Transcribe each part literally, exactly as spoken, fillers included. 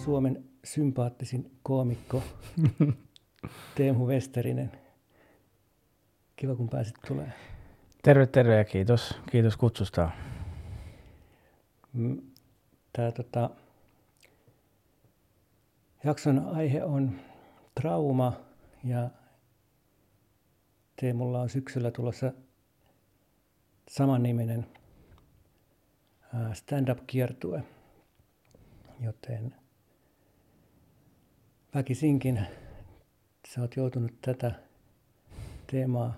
Suomen sympaattisin koomikko Teemu Westerinen. Kiva, kun pääsit tulemaan. Terve, terve ja kiitos, kiitos kutsusta. Tämä tota, jakson aihe on trauma ja Teemulla on syksyllä tulossa samanniminen stand-up-kiertue, joten väkisinkin sä oot joutunut tätä teemaa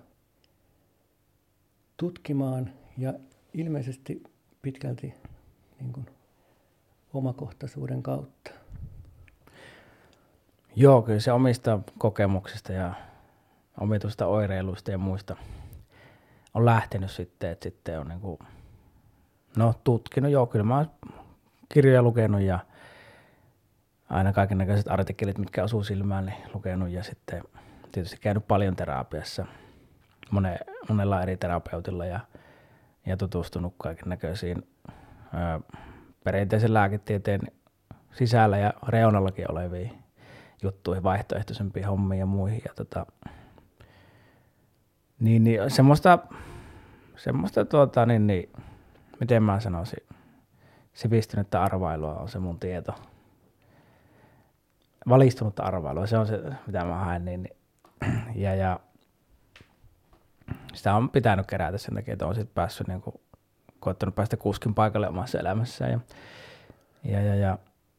tutkimaan ja ilmeisesti pitkälti niin kuin omakohtaisuuden kautta. Joo, kyllä se omista kokemuksista ja omituista oireiluista ja muista on lähtenyt sitten, että sitten on niin kuin, no tutkinut, joo, kyllä mä oon kirjoja lukenut ja aina kaikennäköiset artikkelit, mitkä osuu silmään, niin lukenut ja sitten tietysti käynyt paljon terapiassa Mone, monella eri terapeutilla ja, ja tutustunut kaikennäköisiin ö, perinteisen lääketieteen sisällä ja reunallakin oleviin juttuihin, vaihtoehtoisempiin hommiin ja muihin. Ja tota, niin, niin semmoista, semmoista tuota, niin, niin, miten mä sanoisin, sivistynyttä arvailua on se mun tieto. Valistunutta arvailua, se on se, mitä mä haen. Niin, niin, ja, ja sitä on pitänyt kerätä sen takia, että on sitten päässyt, niin kuin, koettanut päästä kuskin paikalle omassa elämässään. Ja, ja, ja, ja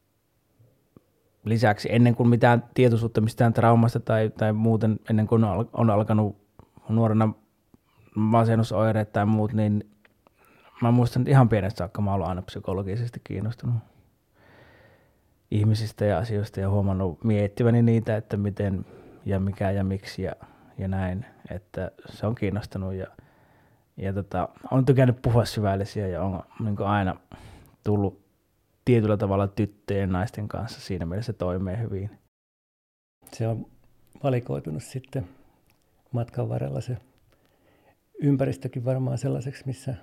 lisäksi ennen kuin mitään tietoisuutta mistään traumasta tai, tai muuten, ennen kuin on, on alkanut nuorena masennusoireet tai muut, niin mä muistan, että ihan pienestä saakka mä olen aina psykologisesti kiinnostunut ihmisistä ja asioista ja huomannut miettiväni niitä, että miten ja mikä ja miksi ja, ja näin, että se on kiinnostanut ja, ja tota, on tykännyt puhua syvällisiä ja on niin kuin aina tullut tietyllä tavalla tyttöjen ja naisten kanssa siinä mielessä toimii hyvin. Se on valikoitunut sitten matkan varrella se ympäristökin varmaan sellaiseksi, missä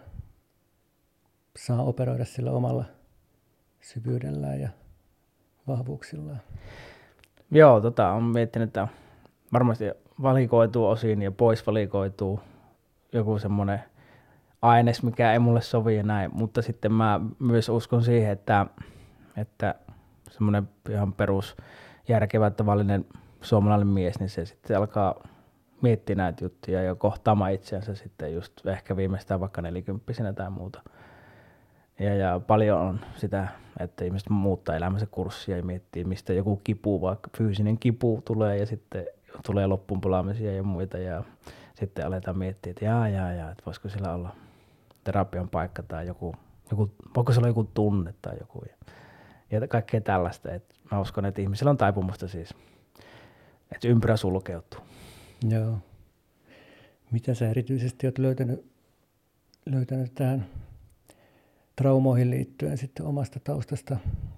saa operoida sillä omalla syvyydellään ja vahvuuksillaan. Joo, tota, on miettinyt, että varmasti valikoituu osiin ja pois valikoituu joku semmoinen aines, mikä ei mulle sovi ja näin, mutta sitten mä myös uskon siihen, että, että semmoinen ihan perus järkevä tavallinen suomalainen mies, niin se sitten alkaa miettiä näitä juttuja ja kohtaamaan itseänsä sitten just ehkä viimeistään vaikka nelikymppisenä tai muuta. Ja, ja paljon on sitä, että ihmiset muuttaa elämänsä kurssia ja miettii, mistä joku kipu, vaikka fyysinen kipu tulee ja sitten tulee loppuunpalaamisia ja muita ja sitten aletaan miettiä, että jaa, jaa, jaa, että voisiko sillä olla terapian paikka tai joku, joku voiko se olla joku tunne tai joku ja, ja kaikkea tällaista. Et mä uskon, että ihmisillä on taipumusta siis, että ympyrä sulkeutuu. Joo. Mitä sä erityisesti oot löytänyt, löytänyt tähän traumoihin liittyen sitten omasta taustasta?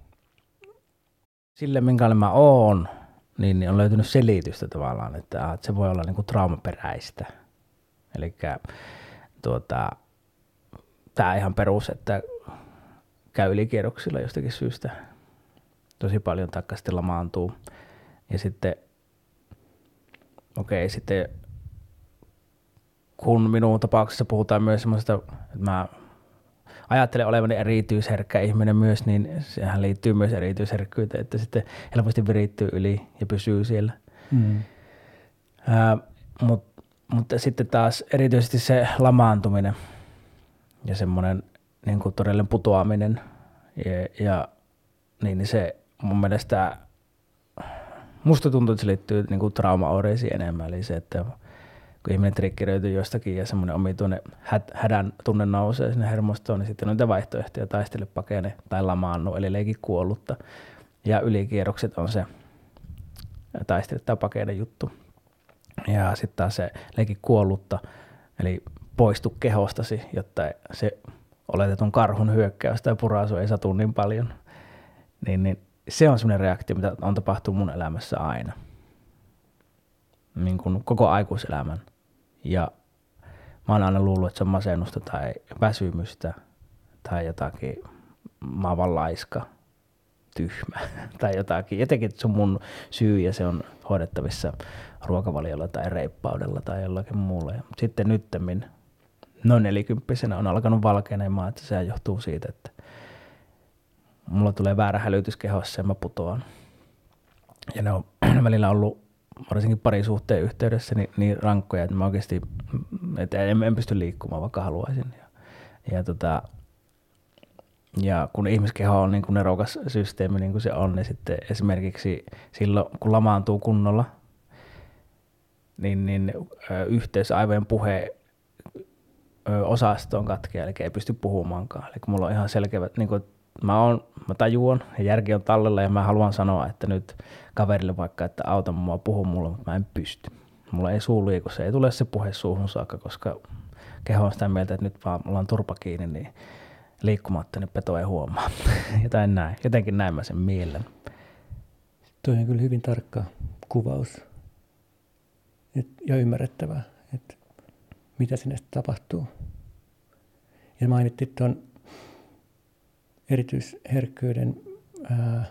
Sille, minkälainen mä oon, niin, niin on löytynyt selitystä tavallaan, että, että se voi olla niinku traumaperäistä. Elikkä tuota, tää ihan perus, että käy ylikierroksilla jostakin syystä tosi paljon, taikka sitten lamaantuu. Ja sitten, okei, okay, sitten kun minun tapauksessa puhutaan myös semmoista, että mä ajattelen olevani erityisherkkä ihminen myös, niin sehän liittyy myös erityisherkkyyteen, että sitten helposti virittyy yli ja pysyy siellä. Mm. Ää, mut, mutta sitten taas erityisesti se lamaantuminen ja semmoinen niin kuin todellinen putoaminen ja, ja niin, niin se mun mielestä musta tuntuu, että se liittyy niin kuin traumaoireisiin enemmän, eli se, että kun ihminen triggeröityy jostakin ja semmoinen omituinen hädän tunne nousee sinne hermostoon, niin sitten on niitä vaihtoehtoja, taistele, pakene tai lamaannu, eli leiki kuollutta. Ja ylikierrokset on se taistele tai pakene juttu. Ja sitten taas se leiki kuollutta, eli poistu kehostasi, jotta se oletetun karhun hyökkäys tai puraisu ei satu niin paljon. Niin, niin se on semmoinen reaktio, mitä on tapahtunut mun elämässä aina. Niin kuin koko aikuiselämän. Ja mä oon aina luullut, että se on masennusta tai väsymystä tai jotakin, mä oon vaan laiska tyhmä tai jotakin. Jotenkin se on mun syy ja se on hoidettavissa ruokavaliolla tai reippaudella tai jollakin muulla. Ja sitten nyttemmin noin nelikymppisenä on alkanut valkenemaan, että se johtuu siitä, että mulla tulee väärä hälytys kehossa ja mä putoan. Ja ne on välillä ollut varsinkin parisuhteen yhteydessä niin, niin rankkoja, että mä oikeasti että en, en pysty liikkumaan, vaikka haluaisin. Ja, ja, tota, ja kun ihmiskeho on niin kuin nerokas systeemi, niin kuin se on, niin sitten esimerkiksi silloin, kun lamaantuu kunnolla, niin, niin ö, yhteys aivojen puheen ö, osastoon katkeaa, eli ei pysty puhumaankaan. Eli mulla on ihan selkeät, niin kuin, mä, on, mä tajuan ja järki on tallella ja mä haluan sanoa, että nyt kaverille vaikka, että auta mua, puhu mulle, mutta mä en pysty. Mulla ei suu liiku, se ei tule se puhe suuhun saakka, koska keho on sitä mieltä, että nyt vaan mulla on turpa kiinni, niin liikkumatta, niin peto ei huomaa. Jotain näin. Jotenkin näin mä sen mielen. Tuo on kyllä hyvin tarkka kuvaus et, ja ymmärrettävää, että mitä sinne tapahtuu. Ja mainittiin tuon erityisherkkyyden, ää,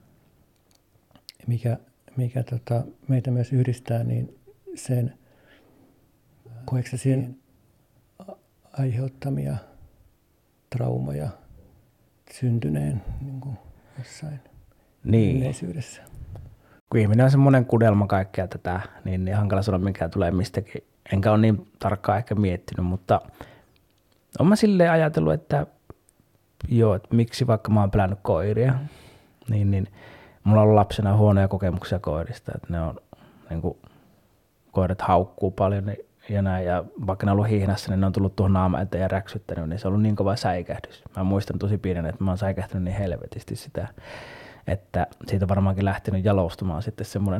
mikä, mikä tota, meitä myös yhdistää, niin sen koeksesien aiheuttamia traumoja syntyneen niin kuin jossain niin. Yleisyydessä. Kun ihminen on semmoinen kudelma kaikkea tätä, niin, niin hankala sanoa, mikä tulee mistäkin. Enkä ole niin tarkkaan ehkä miettinyt, mutta olen mä silleen ajatellut, että joo, että miksi vaikka mä oon pelännyt koiria, niin, niin mulla on ollut lapsena huonoja kokemuksia koirista, että ne on, niin kuin, koirat haukkuu paljon niin, ja näin, ja vaikka ne on ollut hihnassa, niin ne on tullut tuohon naama eteen ja räksyttänyt, niin se on ollut niin kova säikähdys. Mä muistan tosi pienen, että mä oon säikähtänyt niin helvetisti sitä, että siitä varmaankin lähtenyt jalostumaan sitten semmoinen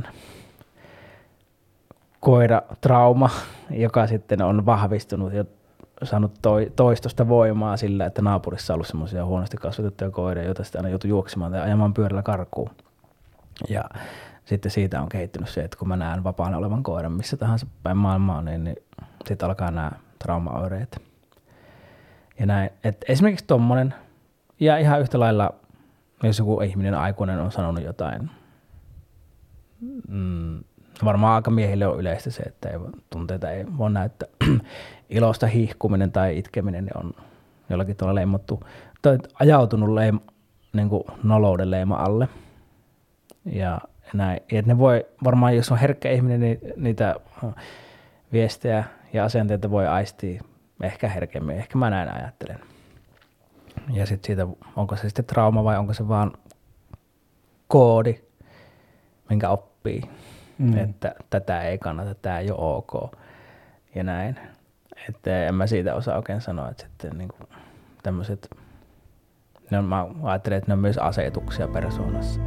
koiratrauma, joka sitten on vahvistunut ja saanut toi, toistosta voimaa sillä, että naapurissa on ollut semmoisia huonosti kasvatettuja koiria, joita sitten aina joutui juoksemaan tai ajamaan pyörällä karkuun. Ja sitten siitä on kehittynyt se, että kun mä näen vapaana olevan koiran missä tahansa päin maailmaa, niin, niin sitten alkaa nämä traumaoireet. Ja näin, että esimerkiksi tommonen, ja ihan yhtä lailla, jos joku ihminen aikuinen on sanonut jotain, mm, varmaan aika miehille on yleistä se, että ei, tunteita ei voi näyttää. Ilosta hihkuminen tai itkeminen on jollakin tavalla leimottu, tai ajautunut leim, niin kuin nolouden leima alle. Ja näin. Ja ne voi, varmaan jos on herkkä ihminen, niin niitä viestejä ja asenteita voi aistia ehkä herkemmin. Ehkä mä näin ajattelen. Ja sitten siitä, onko se sitten trauma vai onko se vaan koodi, minkä oppii. Mm. Että tätä ei kannata, tämä ei ole ok. Ja näin. Että en mä siitä osaa oikein sanoa, että sitten niin kuin tämmöiset, ne on, mä ajattelen, että ne on myös asetuksia persoonassa.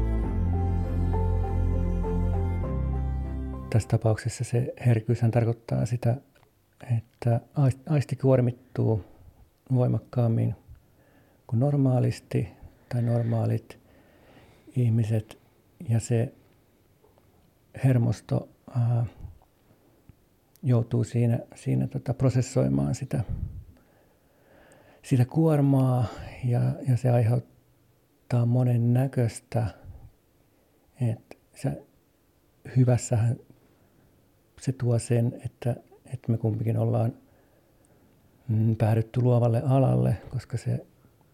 Tässä tapauksessa se herkkyyshän tarkoittaa sitä, että aisti kuormittuu voimakkaammin kuin normaalisti tai normaalit ihmiset ja se hermosto ää, joutuu siinä, siinä tota prosessoimaan sitä, sitä kuormaa ja, ja se aiheuttaa monen näköistä, että se hyvässähän se tuo sen, että, että me kumpikin ollaan mm, päädytty luovalle alalle, koska se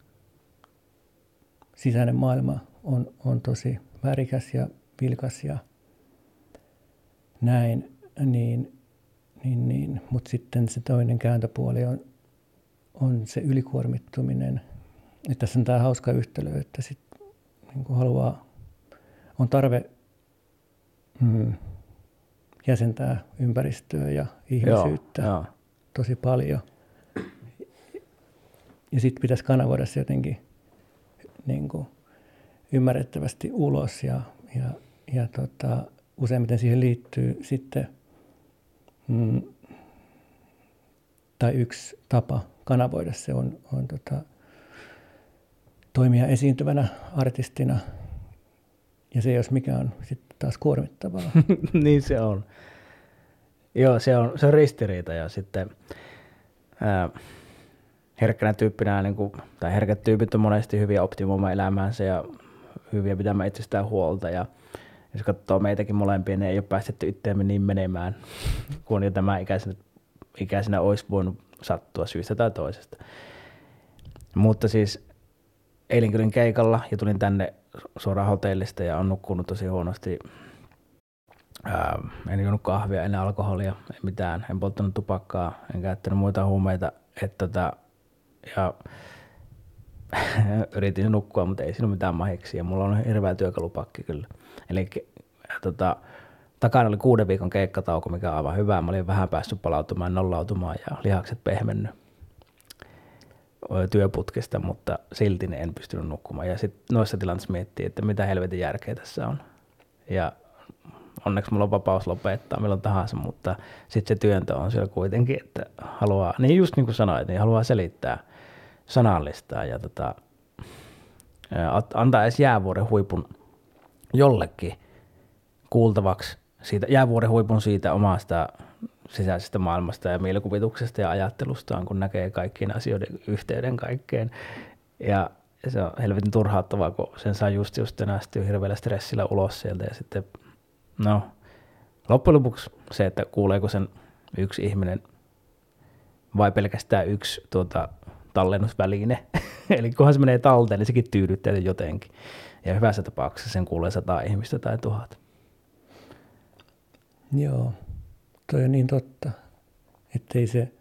sisäinen maailma on, on tosi värikäs ja vilkas ja näin, niin, niin, niin. Mutta sitten se toinen kääntöpuoli on, on se ylikuormittuminen. Ja tässä on tämä hauska yhtälö, että sit, niin kun haluaa, on tarve mm, jäsentää ympäristöä ja ihmisyyttä joo, joo. tosi paljon. Ja sitten pitäisi kanavoida se jotenkin niin kuin ymmärrettävästi ulos ja, ja, ja tota, useimmiten siihen liittyy sitten, mm, tai yksi tapa kanavoida se on, on tota, toimia esiintyvänä artistina, ja se jos mikä on sitten taas kuormittavaa. Niin se on. Joo, se on, se on ristiriita ja sitten ää, herkkänä tyyppinä, niin kuin, tai herkät tyypit on monesti hyviä optimoimaan elämäänsä ja hyviä pitämään itsestään huolta. Ja jos katsoo meitäkin molempia, niin ei ole päästetty itseämme niin menemään, kun jo tämä ikäisenä, ikäisenä olisi voinut sattua syystä tai toisesta. Mutta siis eilen olin keikalla ja tulin tänne suoraan hotellista ja on nukkunut tosi huonosti. Ää, en juonut kahvia, en alkoholia, ei mitään. En polttanut tupakkaa, en käyttänyt muita huumeita. Et tota, ja yritin nukkua, mutta ei siinä ole mitään mahiksi. Ja mulla on hirveä työkalupakki kyllä. Eli tota, takana oli kuuden viikon keikkatauko, mikä on aivan hyvä. Mä olin vähän päässyt palautumaan, nollautumaan ja lihakset pehmennyt työputkesta, mutta silti ne en pystynyt nukkumaan. Ja sitten noissa tilanteissa miettii, että mitä helvetin järkeä tässä on. Ja onneksi mulla on vapaus lopettaa milloin tahansa, mutta sitten se työntö on siellä kuitenkin, että haluaa, niin just niin kuin sanoit, niin haluaa selittää, sanallistaa ja tota, antaa edes jäävuoren huipun jollekin kuultavaksi, siitä, jäävuoren huipun siitä omasta sisäisestä maailmasta ja mielikuvituksesta ja ajattelustaan, kun näkee kaikkien asioiden yhteyden kaikkeen. Ja se on helvetin turhauttavaa, kun sen saa just just nästyä hirveällä stressillä ulos sieltä. Ja sitten, no, loppujen lopuksi se, että kuuleeko sen yksi ihminen vai pelkästään yksi tuota, tallennusväline. Eli kunhan se menee talteen, niin sekin tyydyttää jotenkin. Ja hyvässä tapauksessa sen kuulee sata ihmistä tai tuhat. Joo, toi on niin totta, ettei se,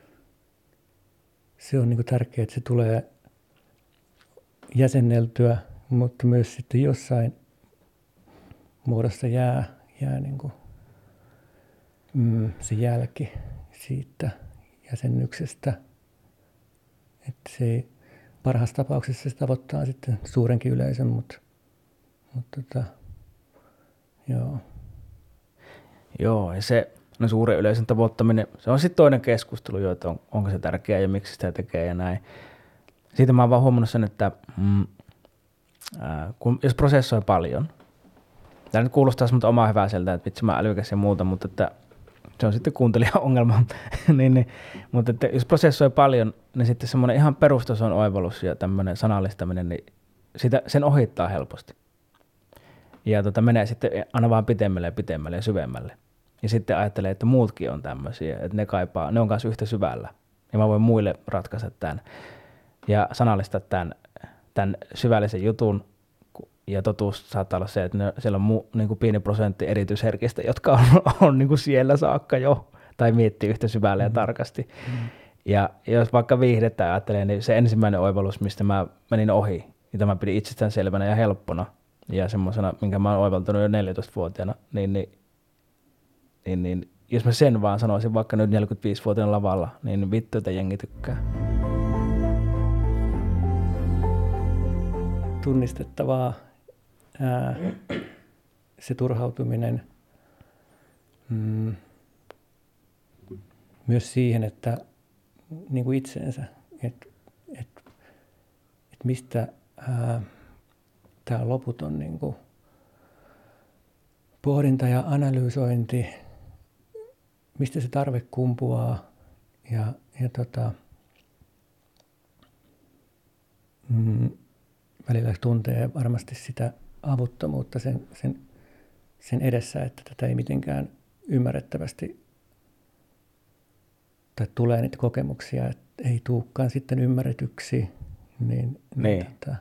se on niinku tärkeää, että se tulee jäsenneltyä, mutta myös sitten jossain muodossa jää, jää niinku, mm, se jälki siitä jäsennyksestä. Että se ei, parhaassa tapauksessa se tavoittaa sitten suurenkin yleisön, mutta, mutta tota, joo. Joo, ja se no suuren yleisön tavoittaminen, se on sitten toinen keskustelu jo, että on, onko se tärkeää ja miksi sitä tekee ja näin. Siitä mä oon vaan huomannut sen, että mm, ää, kun, jos prosessoi paljon, tämä nyt kuulostaa semmoista omaa hyväiseltä, että vitsi mä älykäs ja muuta, mutta että se on sitten kuuntelijan ongelma. niin, niin, mutta että jos prosessoi paljon, niin sitten semmoinen ihan perustason oivallus ja tämmöinen sanallistaminen, niin sitä, sen ohittaa helposti. Ja tota, menee sitten aina vaan pitemmälle ja pitemmälle ja syvemmälle. Ja sitten ajattelee, että muutkin on tämmöisiä, että ne kaipaa, ne on kanssa yhtä syvällä. Ja mä voin muille ratkaista tämän ja sanallistaa tämän, tämän syvällisen jutun. Ja totuus saattaa olla se, että ne, siellä on mu, niin kuin pieni prosentti erityisherkistä, jotka on, on niin kuin siellä saakka jo, tai miettii yhtä syvälle ja tarkasti. Mm. Ja jos vaikka viihdettä ajattelee, niin se ensimmäinen oivallus, mistä mä menin ohi, mitä mä pidin itsestään selvänä ja helppona, ja semmoisena, minkä mä oon oivaltanut jo neljätoistavuotiaana, niin, niin, niin, niin jos mä sen vaan sanoisin vaikka nyt neljäkymmentäviisivuotiaana lavalla, niin vittu, että jengi tykkää. Tunnistettavaa ää, se turhautuminen mm, myös siihen, että niin kuin itseensä, että et, et mistä ää, tämä loputon niin kuin pohdinta ja analysointi, mistä se tarve kumpuaa ja, ja tota, mm, välillä tuntee varmasti sitä avuttomuutta sen, sen, sen edessä, että tätä ei mitenkään ymmärrettävästi tai tulee niitä kokemuksia, että ei tulekaan sitten ymmärretyksi, niin, niin, tota,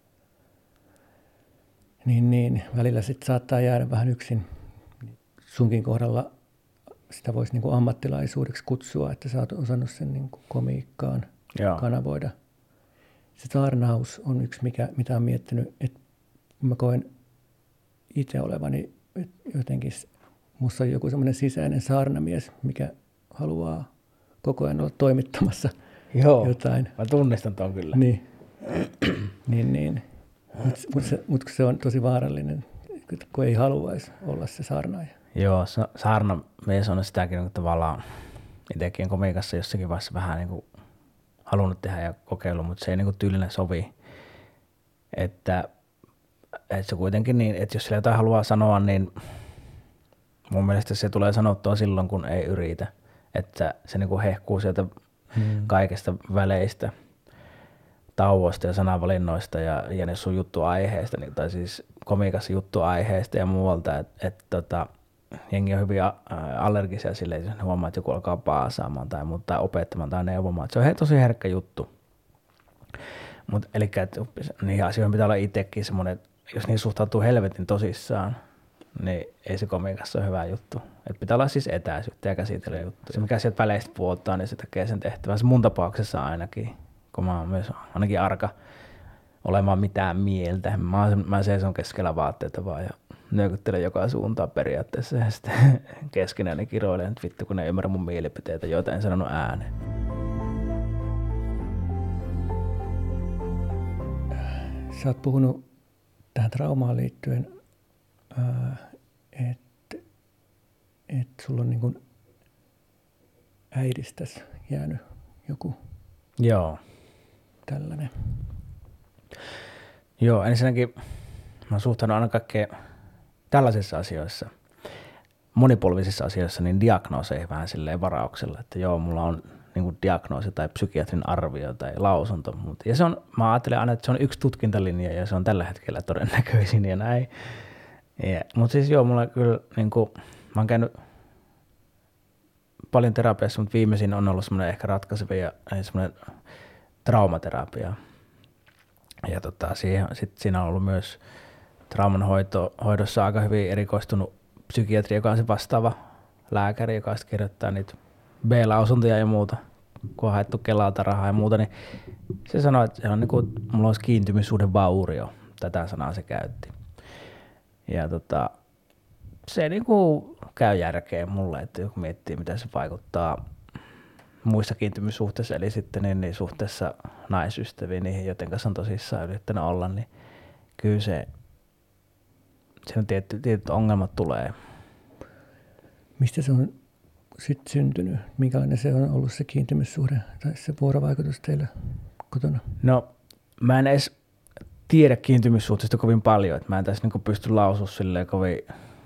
niin, niin välillä sitten saattaa jäädä vähän yksin. Sunkin kohdalla sitä voisi niin kuin ammattilaisuudeksi kutsua, että sä oot osannut sen niin kuin komiikkaan Joo. kanavoida. Se saarnaus on yksi, mikä, mitä olen miettinyt, että mä koen itse olevani, että jotenkin musta on joku semmoinen sisäinen saarnamies, mikä haluaa koko ajan olla toimittamassa Joo, jotain. Mä tunnistan tuon kyllä. Niin, niin, niin. Mutta mut se, mut se on tosi vaarallinen, kun ei haluaisi olla se saarnaaja. Joo, saarnamies on sitäkin niin tavallaan itsekin komiikassa jossakin vaiheessa vähän niin kuin halunnut tehdä ja kokeillut, mutta se ei niin kuin tyylinen sovi. Että, että se kuitenkin niin, että jos sillä jotain haluaa sanoa, niin mun mielestä se tulee sanottua silloin, kun ei yritä. Että se niin kuin hehkuu sieltä hmm. kaikesta väleistä. tauoista ja sanavalinnoista ja, ja ne sun juttuaiheista, niin, tai siis komiikassa juttuaiheista ja muualta, että et, tota, jengi on hyvin allergisia silleen, jos ne huomaa, että joku alkaa paasaamaan tai muuta, tai opettamaan tai neuvomaan. Se on he, tosi herkkä juttu. Mut, eli niihin asioihin pitää olla itsekin semmoinen, jos niihin suhtautuu helvetin tosissaan, niin ei se komiikassa ole hyvä juttu. Et pitää olla siis etäisyyttä ja käsitellä juttuja. Se mikä sieltä väleistä puoltaa, niin se tekee sen tehtävän. Se mun tapauksessa ainakin, kun mä oon myös ainakin arka olemaan mitään mieltä. Mä, mä seison keskellä vaatteita vaan ja nyökyttelen joka suuntaan periaatteessa ja sitten keskenään kiroilen, että vittu kun ne ei ymmärrä mun mielipiteitä, joita en sanonut ääneen. Sä oot puhunut tähän traumaan liittyen, että et sulla on niin kuin äidistäsi jäänyt joku Joo. tällainen. Joo, ensinnäkin mä oon suhtaudun aina kaikkeen tällaisissa asioissa, monipolvisissa asioissa, niin diagnooseihin vähän silleen varauksella, että joo, mulla on niin kuin diagnoosi tai psykiatrin arvio tai lausunto. Mutta, ja se on, mä ajattelen aina, että se on yksi tutkintalinja ja se on tällä hetkellä todennäköisin ja näin. Mutta siis joo, mulla kyllä, niin kuin, mä oon käynyt paljon terapiassa, mutta viimeisin on ollut semmoinen ehkä ratkaiseva ja semmoinen traumaterapia. Ja tota, siihen, sit siinä on ollut myös trauman hoito, hoidossa aika hyvin erikoistunut psykiatri, joka on se vastaava lääkäri, joka sitten kirjoittaa niitä B-lausuntoja ja muuta, kun on haettu Kelalta rahaa ja muuta, niin se sanoi, että se on niin kuin, mulla olisi kiintymyssuhde vaurio, tätä sanaa se käytti. Ja tota, se niin kuin käy järkeen mulle, että joku miettii, miten se vaikuttaa muissa kiintymyssuhteissa, eli sitten niin, niin suhteessa naisystäviin, niihin, joiden kanssa on tosissaan yrittänyt olla, niin kyllä se, se on tietty, tietyt ongelmat tulee. Mistä se on sitten syntynyt? Minkälainen se on ollut se kiintymyssuhde tai se vuorovaikutus teillä kotona? No, mä en edes tiedä kiintymyssuhteista kovin paljon, että mä en tässä niin pysty lausumaan silleen kovin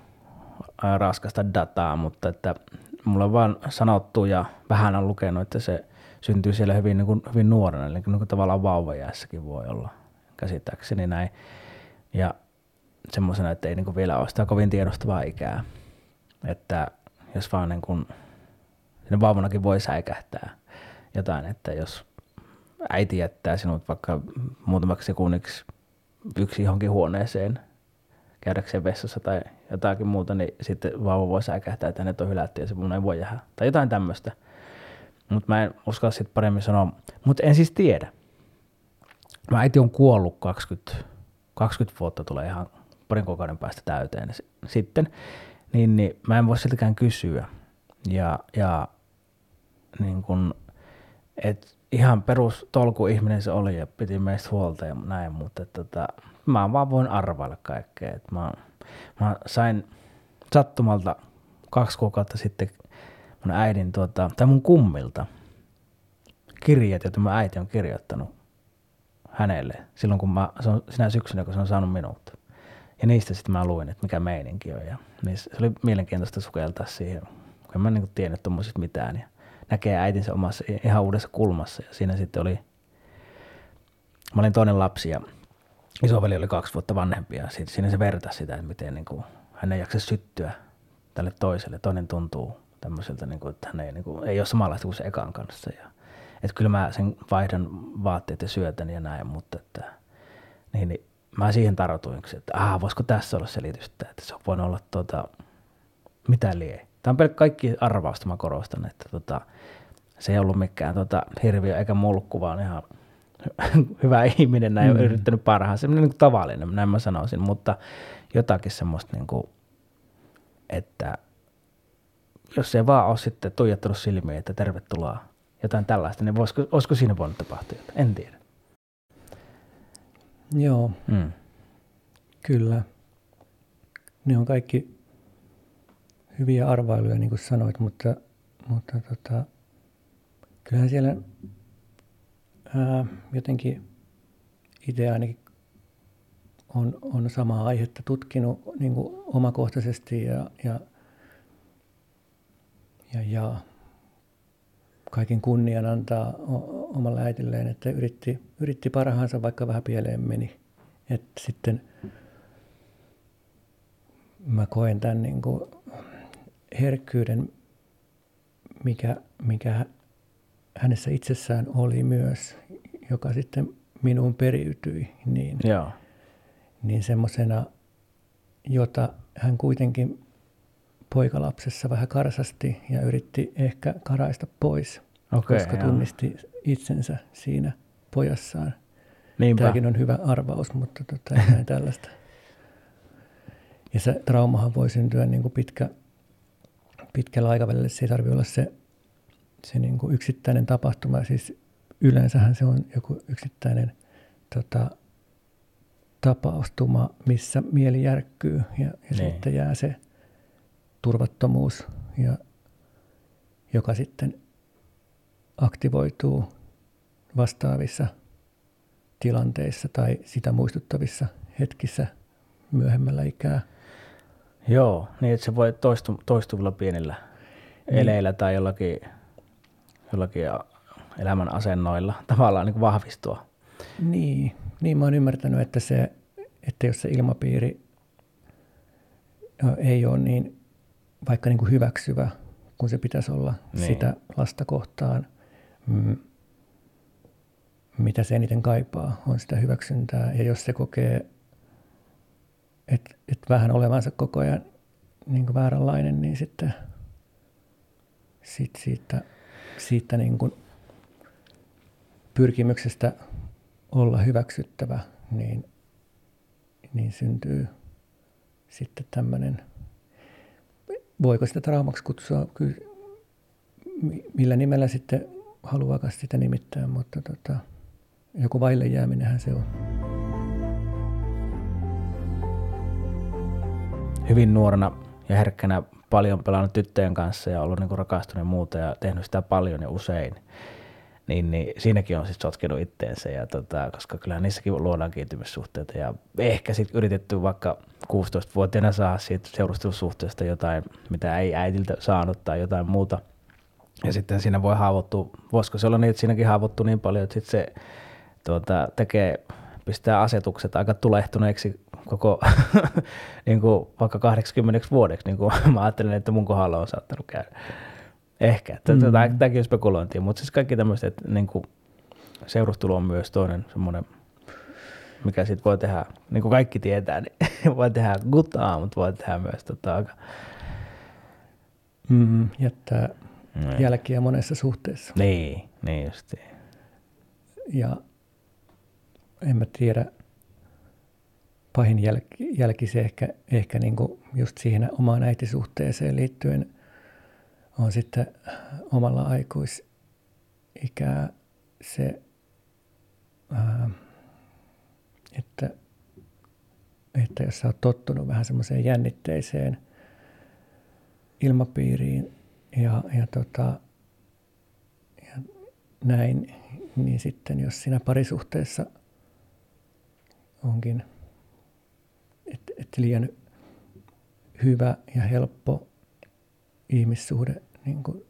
raskasta dataa, mutta että mulla on vaan sanottu ja vähän on lukenut, että se syntyy siellä hyvin, niin kuin, hyvin nuorena, eli niin kuin tavallaan vauvajässäkin voi olla käsittääkseni näin. Ja semmoisena, että ei niin kuin vielä ole sitä kovin tiedostavaa ikää, että jos vaan niin kuin, sinne vauvanakin voi säikähtää jotain, että jos äiti jättää sinut vaikka muutamaksi sekunniksi yksi johonkin huoneeseen käydäkseen vessassa tai jotakin muuta, niin sitten vauva voi säikähtää, että hänet on hylätty ja se mun ei voi jäädä. Tai jotain tämmöistä. Mutta mä en uskalla sitten paremmin sanoa. Mutta en siis tiedä. Mä äiti on kuollut kaksikymmentä, kaksikymmentä vuotta, tulee ihan parin kuukauden päästä täyteen sitten. Niin, niin mä en voi siltäkään kysyä. Ja, ja niin kun, et ihan perus tolku ihminen se oli ja piti meistä huolta ja näin, mutta että, että, mä vaan voin arvailla kaikkea. Et mä, mä sain sattumalta kaksi kuukautta sitten mun äidin, tuota, tai mun kummilta kirjeet, joita mun äiti on kirjoittanut hänelle silloin, kun mä, se on sinä syksynä, kun se on saanut minut. Ja niistä sitten mä luin, että mikä meininki on. Ja se oli mielenkiintoista sukeltaa siihen, kun en mä niin kuin tiennyt tommosista mitään. Ja näkee äitinsä omassa ihan uudessa kulmassa. Ja siinä sitten oli, mä olin toinen lapsi ja isoveli oli kaksi vuotta vanhempi. Ja siinä se vertasi sitä, että miten niin kuin, hän ei jaksa syttyä tälle toiselle. Toinen tuntuu tämmöiseltä, niin kuin, että hän ei, niin kuin, ei ole samanlaista kuin se ekan kanssa. Ja, että kyllä mä sen vaihdan vaatteet ja syötän ja näin, mutta että, niin, niin mä siihen tartuin, että aha, voisiko tässä olla selitystä, että se on voinut olla tuota, mitä lie. Tämä on pelkkä kaikki arvausta, mä korostan, että tota, se ei ollut mikään tota, hirviö eikä mulkku, vaan ihan hyvä ihminen, näin mm. on yrittänyt parhaan, semmoinen niin kuin tavallinen, näin mä sanoisin, mutta jotakin semmoista, niin kuin, että jos ei vaan ole sitten tuijottanut silmiä, että tervetuloa, jotain tällaista, niin voisiko, olisiko siinä voinut tapahtua jotain, en tiedä. Joo, Mm. kyllä. Ne on kaikki hyviä arvailuja, niin kuin sanoit, mutta, mutta tota, kyllähän siellä ää, jotenkin itse ainakin on, on samaa aihetta tutkinut niin kuin omakohtaisesti ja, ja, ja, ja kaiken kunnian antaa omalle äitilleen, että yritti, yritti parhaansa, vaikka vähän pieleen meni. Että sitten mä koen tämän niin kuin herkkyyden, mikä, mikä hänessä itsessään oli myös, joka sitten minuun periytyi, niin, Joo. niin semmoisena, jota hän kuitenkin poikalapsessa vähän karsasti ja yritti ehkä karaista pois, Okei, koska joo. tunnisti itsensä siinä pojassaan. Niinpä. Tämäkin on hyvä arvaus, mutta tota, ei näin tällaista. Ja se traumahan voi syntyä niin kuin pitkä, pitkällä aikavälillä. Se ei tarvitse olla se, se niin kuin yksittäinen tapahtuma. Siis yleensähän se on joku yksittäinen tota, tapaustuma, missä mieli järkkyy ja, ja niin. sitten jää se turvattomuus, ja, joka sitten aktivoituu vastaavissa tilanteissa tai sitä muistuttavissa hetkissä myöhemmällä ikää. Joo, niin että se voi toistu, toistuvilla pienillä niin. eleillä tai jollakin, jollakin elämän asennoilla tavallaan niin kuin vahvistua. Niin, niin mä oon ymmärtänyt, että, se, että jos se ilmapiiri ei ole niin vaikka niin kuin hyväksyvä, kun se pitäisi olla niin. sitä lasta kohtaan, mm, mitä se eniten kaipaa, on sitä hyväksyntää. Ja jos se kokee, että et vähän olevansa koko ajan niin kuin vääränlainen, niin sitten sit siitä, siitä niin kuin pyrkimyksestä olla hyväksyttävä, niin, niin syntyy sitten tämmöinen, voiko sitä traumaksi kutsua, kyllä, millä nimellä sitten haluaakaan sitä nimittää, mutta tota, joku vaille jääminenhän se on. Hyvin nuorena ja herkkänä paljon pelannut tyttöjen kanssa ja ollut niin kuin rakastunut ja muuta ja tehnyt sitä paljon ja usein, niin, niin siinäkin on sitten sotkenut itteensä, ja tota, koska kyllähän niissäkin luodaan kiintymyssuhteita ja ehkä sitten yritetty vaikka kuusitoistavuotiaana saada siitä seurustelusuhteesta jotain, mitä ei äitiltä saanut tai jotain muuta. Ja sitten siinä voi haavoittua, voisiko se olla niin, että siinäkin haavoittuu niin paljon, että sitten se tuota, tekee, pistää asetukset aika tulehtuneeksi koko niin kuin vaikka kahdeksankymmentä vuodeksi, niin kuin mä ajattelen, että mun kohdalla on saattanut käydä. Ehkä, mm. tämäkin on spekulointia, mutta siis kaikki tämmöiset, että niin kuin seurustelu on myös toinen semmoinen, mikä sitten voi tehdä, niin kuin kaikki tietää, niin voi tehdä gutaa, mutta voi tehdä myös tota aika... Mm, jättää mm. jälkiä monessa suhteessa. Niin, niin justiin. Ja en mä tiedä, pahin jälki, jälki se ehkä, ehkä niin kuin just siihen omaan äitisuhteeseen liittyen on sitten omalla aikuisikää se, ää, että, että jos sä oot tottunut vähän semmoiseen jännitteiseen ilmapiiriin ja, ja, tota, ja näin, niin sitten jos siinä parisuhteessa onkin että et liian hyvä ja helppo ihmissuhde niin kuin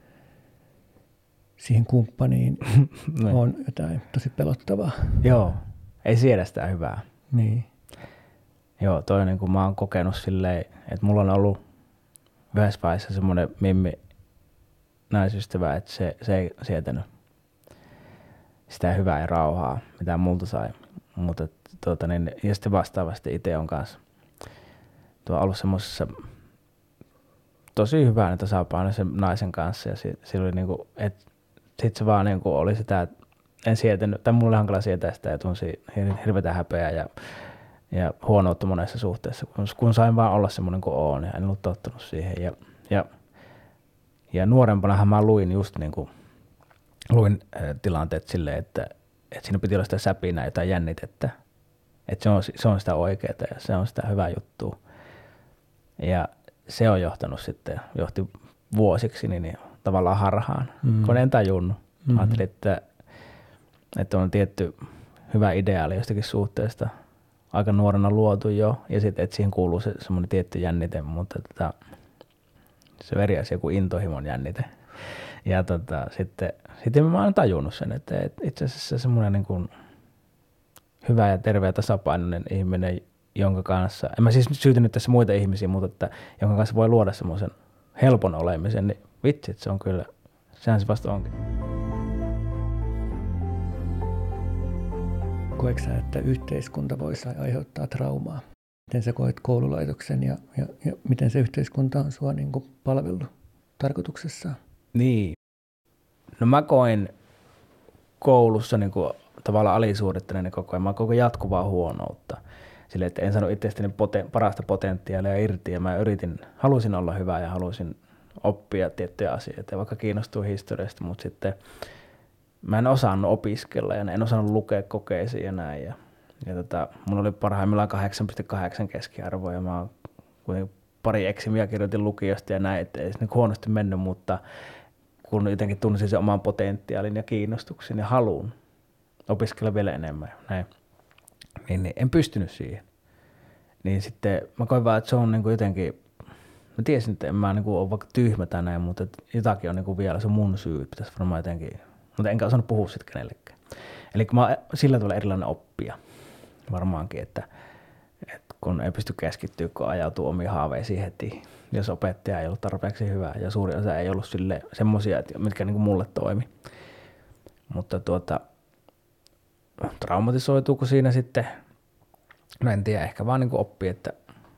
siihen kumppaniin on jotain tosi pelottavaa. Joo, ei siedä sitä hyvää. Niin. Joo, toi niin kuin mä oon kokenut silleen, että mulla on ollut yhdessä vaiheessa semmoinen mimmi naisystävä, että se, se ei sietänyt sitä hyvää ja rauhaa, mitä multa sai. Mutta tuota, niin, ja sitten vastaavasti itse on kanssa tuo ollut semmoisessa tosi hyvän tasapainoisen naisen kanssa, ja si, si oli niinku, että sit se vaan niinku oli sitä, että en sietänyt, tai mulla oli hankala sietää sitä ja tunsi hirveätä häpeää ja, ja huonoutta monessa suhteessa, kun, kun sain vaan olla semmoinen kuin oon, ja en ollut tottunut siihen. Ja, ja, ja nuorempanahan mä luin just niinku, luin äh, tilanteet silleen, että, että siinä piti olla sitä säpinää, jotain jännitettä, että se on, se on sitä oikeaa ja se on sitä hyvää juttua. Ja se on johtanut sitten, johti vuosiksi niin, niin tavallaan harhaan, mm. kun en tajunnut. Mm-hmm. Ajattelin, että, että on tietty hyvä ideaali jostakin suhteesta aika nuorena luotu jo, ja sitten, että siihen kuuluu se semmoinen tietty jännite, mutta tota, se veriäisi joku intohimon jännite. Ja tota, sitten, sitten mä oon tajunnut sen, että itse asiassa semmoinen niin kuin hyvä ja terve ja tasapainoinen ihminen, jonka kanssa, en mä siis syytänyt tässä muita ihmisiä, mutta että jonka kanssa voi luoda semmoisen helpon olemisen, niin vitsit, se on kyllä, sehän se vasta onkin. Koetko sä, että yhteiskunta voisi aiheuttaa traumaa? Miten sä koet koululaitoksen ja, ja, ja miten se yhteiskunta on sua niin kuin palvellut tarkoituksessaan? Niin. No mä koin koulussa niin kuin tavallaan alisuorittaneena koko ajan. Mä koin jatkuvaa huonoutta. Silleen, että en saanut itsestäni poten, parasta potentiaalia irti ja mä yritin, halusin olla hyvä ja halusin oppia tiettyjä asioita, vaikka kiinnostuu historiasta, mutta sitten mä en osannut opiskella ja en osannut lukea kokeisiin ja näin. Ja, ja tota, mun oli parhaimmillaan kahdeksan pilkku kahdeksan keskiarvo ja mä kuitenkin pari eksimiä kirjoitin lukiosta ja näin, että ei se niin huonosti mennyt, mutta kun jotenkin tunsin sen oman potentiaalin ja kiinnostuksen ja halun opiskella vielä enemmän, näin, niin, niin en pystynyt siihen. Niin sitten mä koin vaan, että se on niin kuin jotenkin, mä tiesin, että en mä niin kuin ole vaikka tyhmä tai näin, mutta jotakin on niin kuin vielä, se on mun syy, pitäisi varmaan jotenkin, mutta enkä osannut puhua sitten kenellekään. Eli mä oon sillä tavalla erilainen oppija varmaankin, että, että kun ei pysty keskittyä, kun ajautuu omiin haaveisiin heti, jos opettaja ei ollut tarpeeksi hyvä ja suuri osa ei ollut sille semmoisia, mitkä niin kuin mulle toimi. Mutta tuota, traumatisoituuko siinä sitten, no en tiedä, ehkä vaan niin kuin oppii, että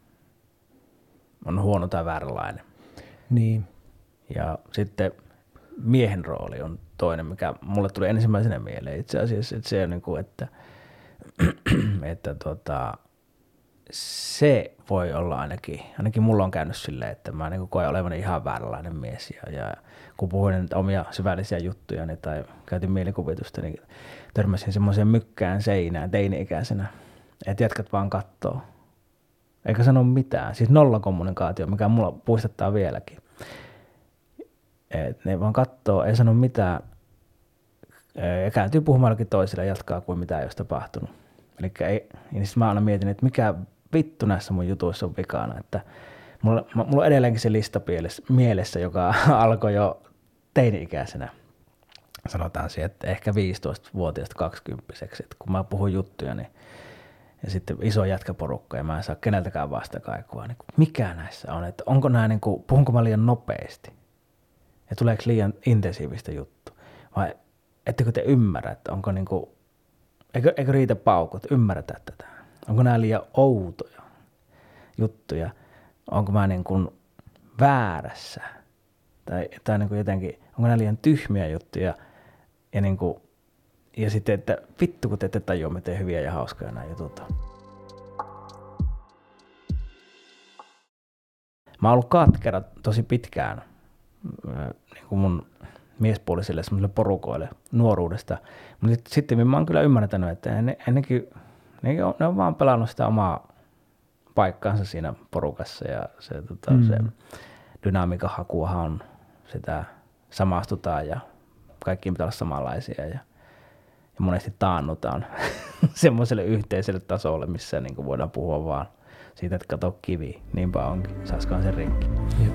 on huono tai vääränlainen. Niin. Ja sitten miehen rooli on toinen, mikä mulle tuli ensimmäisenä mieleen itse asiassa, että se on niin kuin, että, että tota, se voi olla ainakin, ainakin mulla on käynyt silleen, että mä niin koen olevani ihan vääränlainen mies ja, ja kun puhuin omia syvällisiä juttuja niin, tai käytin mielikuvitusta, niin törmäsin semmoiseen mykkään seinään teini-ikäisenä, että jätkät vaan kattoo. Eikä sano mitään, siis nollakommunikaatio, mikä mulla puistattaa vieläkin. Et ne vaan kattoo, ei sano mitään ja kääntyy puhumaan jollakin toiselle ja jatkaa kuin mitä ei olisi tapahtunut. Elikkä ei, niin sit mä aina mietin, että mikä vittu näissä mun jutuissa on vikana, että mulla, mulla on edelleenkin se lista mielessä, joka alkoi jo teini-ikäisenä. Sanotaan siihen, että ehkä viisitoistavuotiaasta kaksikymppiseksi, että kun mä puhun juttuja, niin ja sitten iso jätkäporukka ja mä en saa keneltäkään vastakaikua, niin mikä näissä on, että onko nämä, niin kuin, puhunko mä liian nopeasti ja tuleeko liian intensiivistä juttu vai ettekö te ymmärrä, että onko niin kuin, eikö, eikö riitä paukku, että ymmärretään tätä, onko nämä liian outoja juttuja, onko mä niin kuin väärässä tai, tai niin kuin jotenkin, onko nämä liian tyhmiä juttuja ja niin kuin, ja sitten, että vittu kun te ette tajua, miten hyviä ja hauskoja nämä jutut on. Mä oon ollut katkera tosi pitkään niin kuin mun miespuolisille semmoisille porukoille nuoruudesta. Mutta sitten mä oon kyllä ymmärtänyt, että ennenkin ne on, ne on vaan pelannut sitä omaa paikkaansa siinä porukassa. Ja se, tota, mm. se dynamiikan hakuahan on sitä samastutaan ja kaikki pitää olla samanlaisia. Ja Ja monesti taannutaan semmoiselle yhteiselle tasolle, missä niin kuin voidaan puhua vaan siitä, että kato kivi, niinpä onkin, saaskohan sen rikki. Jep.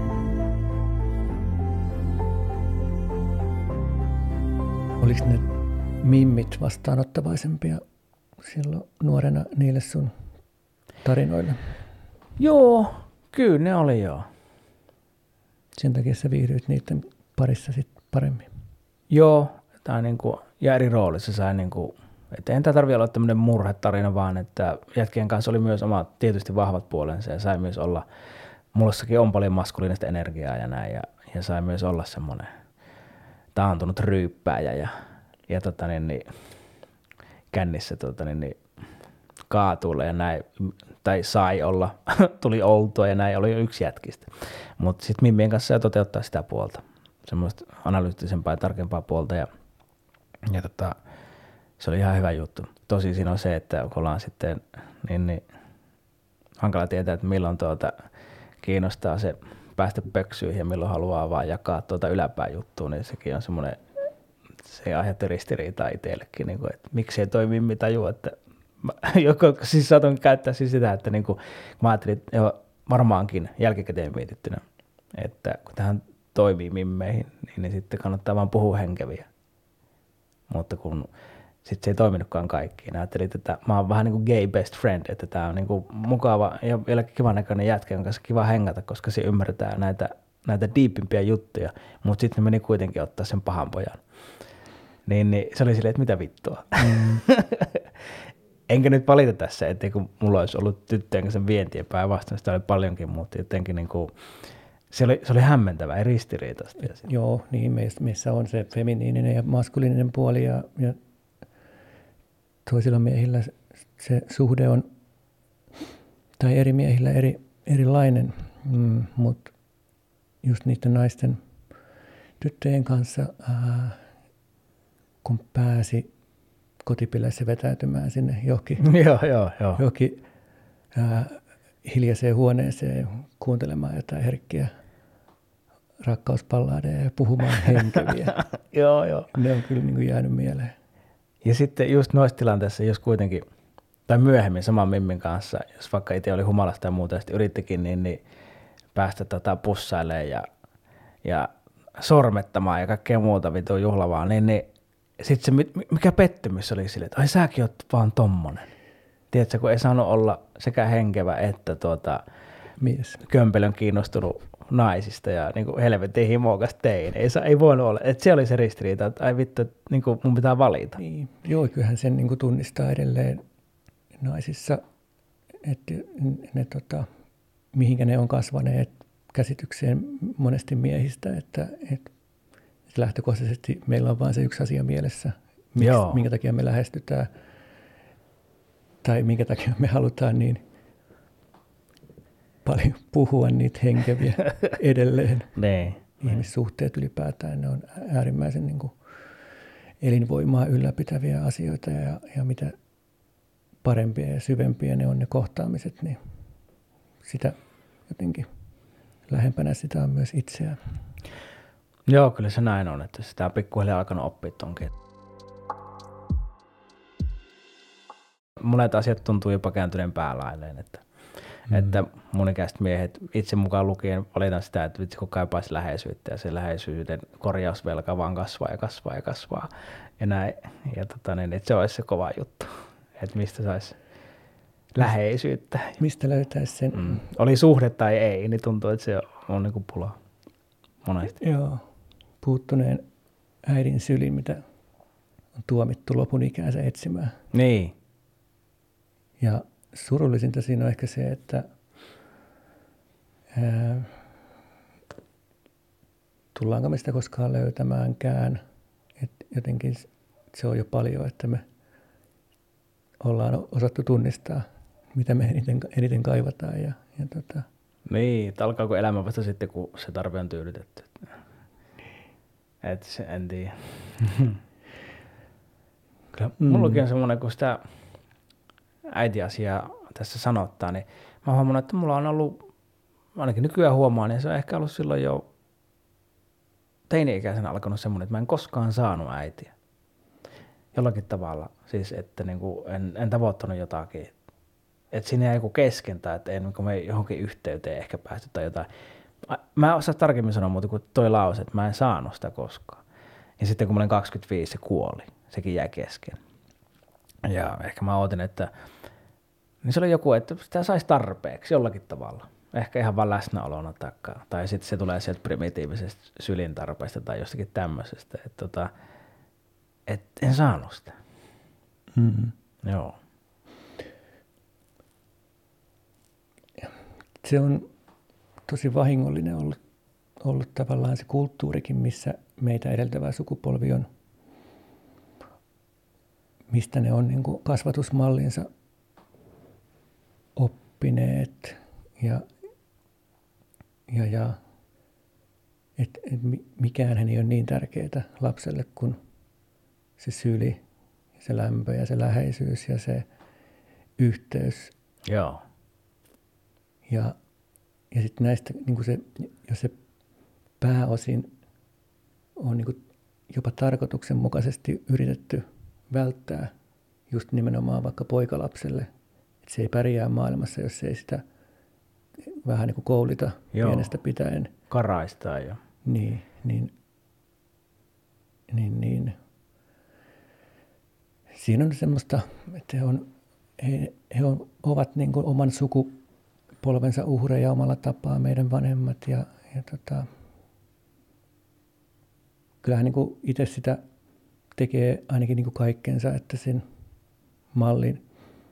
Oliko ne mimmit vastaanottavaisempia silloin nuorena niille sun tarinoille? Joo, kyllä ne oli joo. Sen takia sä viihdyit niiden parissa sitten paremmin. Joo, tai niin kuin, ja eri roolissa sai niin kuin, että ei tämä tarvitse olla tämmöinen murhetarina, vaan että jätkien kanssa oli myös omat tietysti vahvat puolensa ja sai myös olla, mullassakin on paljon maskuliinista energiaa ja näin, ja, ja sai myös olla semmoinen taantunut ryyppääjä ja, ja tota niin, niin, kännissä tota niin, niin, kaatuilla ja näin, tai sai olla, tuli oltua ja näin, oli yksi jätkistä. Mutta sitten mimmien kanssa sai toteuttaa sitä puolta, semmoista analyyttisempaa ja tarkempaa puolta ja Ja tota, se oli ihan hyvä juttu. Tosi siinä on se, että kun ollaan sitten niin, niin hankala tietää, että milloin tuota kiinnostaa se päästä pöksyihin ja milloin haluaa vaan jakaa tuota yläpää juttua, niin sekin on semmoinen, se aiheutti ristiriitaa itsellekin, niin kuin, että miksei toi mimmi tajua, että joko siis saatoin käyttää siis sitä, että niin kuin, mä ajattelin, että varmaankin jälkikäteen mietittynä, että kun tähän toimii mimmeihin, niin, niin sitten kannattaa vaan puhua henkeviä. Mutta kun sitten se ei toiminutkaan kaikkiin. Ajattelin, että mä oon vähän niin kuin gay best friend, että tää on niin kuin mukava ja vielä kivan näköinen jätkä, jonka kanssa kiva hengata, koska se ymmärtää näitä, näitä diipimpiä juttuja, mutta sitten ne meni kuitenkin ottaa sen pahan pojan. Niin, niin se oli silleen, että mitä vittua. Mm. Enkä nyt valita tässä, ettei kun mulla olisi ollut tyttöjen kanssa vientiä päinvastoin, sitä oli paljonkin, mutta jotenkin niin kuin, se, oli, se oli hämmentävää ja ristiriitaista. Joo, niin meissä on se feminiininen ja maskuliininen puoli ja, ja toisilla miehillä se suhde on, tai eri miehillä eri, erilainen, mm, mutta just niiden naisten tyttöjen kanssa, ää, kun pääsi kotipileissä vetäytymään sinne johonkin, joo, joo, joo. johonkin ää, hiljaiseen huoneeseen kuuntelemaan jotain herkkiä rakkauspalladeja ja puhumaan henkeviä. Joo, joo. Ne on kyllä niin kuin jäänyt mieleen. Ja sitten just noissa tilanteissa, jos kuitenkin, tai myöhemmin saman Mimmin kanssa, jos vaikka itse oli humalasta ja muuta, ja sitten yrittikin, niin, niin päästä tota pussailemaan ja, ja sormettamaan ja kaikkea muuta vitua juhlavaa, niin, niin sitten se, mikä pettymys oli sille, että ai säkin oot vaan tommonen. Tiedätkö, kun ei saanut olla sekä henkevä että tuota, mies. Kömpelön kiinnostunut naisista ja niin kuin helvetin himokas tein. Ei, ei voinut olla. Et se oli se ristiriita, että ai vittu, niin kuin mun pitää valita. Niin. Joo, kyllähän sen niin kuin tunnistaa edelleen naisissa, että ne, tota, mihinkä ne on kasvaneet käsitykseen monesti miehistä, että, että lähtökohtaisesti meillä on vain se yksi asia mielessä, miksi, minkä takia me lähestytään tai minkä takia me halutaan niin paljon puhua niitä henkeviä edelleen. Ne. Ihmissuhteet ylipäätään, ne on äärimmäisen niin kuin elinvoimaa ylläpitäviä asioita ja, ja mitä parempia ja syvempiä ne on ne kohtaamiset, niin sitä jotenkin lähempänä sitä on myös itseään. Joo, kyllä se näin on, että sitä on pikkuhiljaa alkanut oppia tonkin. Monet asiat tuntuu jopa kääntyneen päälailleen, että, mm. että mun ikäiset miehet itse mukaan lukien valitan sitä, että vitsi kun kaipaisi läheisyyttä ja se läheisyyden korjausvelka vaan kasvaa ja kasvaa ja kasvaa ja näin. Ja tota, niin, että se olisi se kova juttu, että mistä saisi läheisyyttä. Mistä löytäisi sen? Mm. Oli suhde tai ei, niin tuntuu, että se on niin kuin pula monesti. Joo, puuttuneen äidin syli, mitä on tuomittu lopun ikäänsä etsimään. Niin. Ja surullisinta siinä on ehkä se, että ää, tullaanko me sitä koskaan löytämäänkään. Et jotenkin se on jo paljon, että me ollaan osattu tunnistaa, mitä me eniten, eniten kaivataan. Ja, ja tota. Niin, että alkaako elämä vasta sitten, kun se tarve on tyydytetty. Et se, en tiedä. Kyllä mm. mullakin on semmoinen, kun sitä äitiasiaa tässä sanottaa, niin mä huomannut, että mulla on ollut, ainakin nykyään huomaan, niin se on ehkä ollut silloin jo teini-ikäisenä alkanut semmoinen, että mä en koskaan saanut äitiä. Jollakin tavalla, siis että niin kuin en, en tavoittanut jotakin. Että siinä jäi joku kesken tai että en me johonkin yhteyteen ehkä päästy tai jotain. Mä en osaa tarkemmin sanoa muuta kuin toi lause, että mä en saanut sitä koskaan. Ja sitten kun mä olin kaksikymmentäviisi, se kuoli. Sekin jäi kesken. Ja ehkä mä ootin, että niin se oli joku, että sitä saisi tarpeeksi jollakin tavalla. Ehkä ihan vaan läsnäolona takaa. Tai sitten se tulee sieltä primitiivisestä sylintarpeesta tai jostakin tämmöisestä. Että tota, et en saanut sitä. Mm-hmm. Joo. Se on tosi vahingollinen ollut, ollut tavallaan se kulttuurikin, missä meitä edeltävä sukupolvi on, mistä ne on niin kuin kasvatusmallinsa oppineet ja, ja, ja et, et mikään ei ole niin tärkeää lapselle kuin se syli, se lämpö ja se läheisyys ja se yhteys. Joo. Ja, ja sitten näistä, niin kuin se, jos se pääosin on niin kuin jopa tarkoituksenmukaisesti yritetty välttää just nimenomaan vaikka poikalapselle, että se ei pärjää maailmassa, jos ei sitä vähän niin kuin koulita Joo. pienestä pitäen. Karaistaa jo. Niin, niin, niin, niin. Siinä on semmoista, että he, on, he, he on, ovat niin kuin oman sukupolvensa uhreja omalla tapaa, meidän vanhemmat. Ja, ja tota, kyllähän niin kuin itse sitä tekee ainakin niin kuin kaikkensa, että sen mallin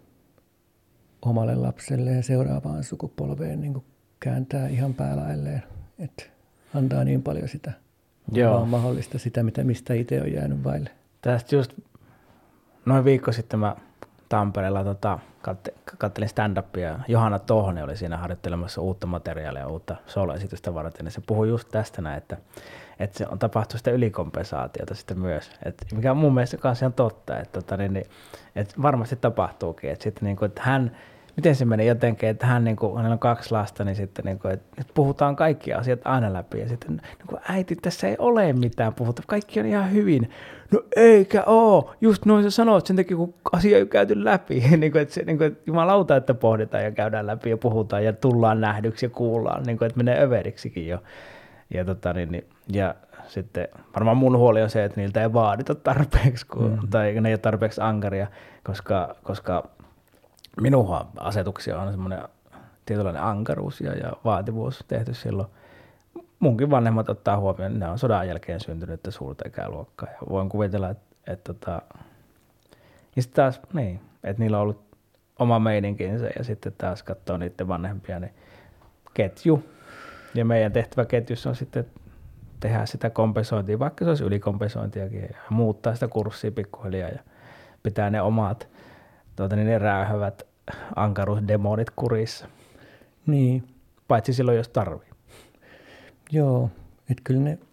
omalle lapselle ja seuraavaan sukupolveen niin kuin kääntää ihan päälailleen. Että antaa niin paljon sitä, Joo. vaan mahdollista sitä, mitä, mistä itse on jäänyt vaille. Tästä just noin viikko sitten mä Tampereella tota, katte, kattelin stand-upia. Johanna Tohonen oli siinä harjoittelemassa uutta materiaalia, uutta soloesitystä varten. Ja se puhui just tästä näin, että, että se on tapahtunut sitä ylikompensaatiota sitten myös. Et mikä on mun mielestä kanssa ihan totta, että, tota, niin, niin, että varmasti tapahtuukin. Että, sitten, niin kuin, että hän, miten se meni jotenkin, että hän, niin kuin, hänellä on kaksi lasta, niin sitten niin kuin, että puhutaan kaikki asiat aina läpi. Ja sitten niin kuin, äiti, tässä ei ole mitään puhuta, kaikki on ihan hyvin. No eikä oo, just noin sä sanoit sen takia, kun asia ei käyty läpi. niin kuin, että se, niin kuin, että jumalauta, että pohditaan ja käydään läpi ja puhutaan ja tullaan nähdyksi ja kuullaan, niin kuin, että menee överiksikin jo. Ja, tota, niin, niin, ja sitten varmaan mun huoli on se, että niiltä ei vaadita tarpeeksi, kun, mm. tai ne ei ole tarpeeksi ankaria, koska, koska minun asetuksia on semmoinen tietynlainen ankaruus ja, ja vaativuus tehty silloin. Munkin vanhemmat ottaa huomioon, ne on sodan jälkeen syntynyttä suurta ikäluokkaa. Ja voin kuvitella, että, että, että ja sitten taas, niin, että niillä on ollut oma meininkinsä ja sitten taas katsoo niiden vanhempia, niin ketju. Ja meidän tehtävä ketjussa on sitten tehdä sitä kompensointia, vaikka se olisi ylikompensointiakin, ja muuttaa sitä kurssia pikkuhiljaa ja pitää ne omat tuota, niin ne räyhävät ankaruusdemonit kurissa. Niin. Paitsi silloin, jos tarvii. Joo, että kyllä ne,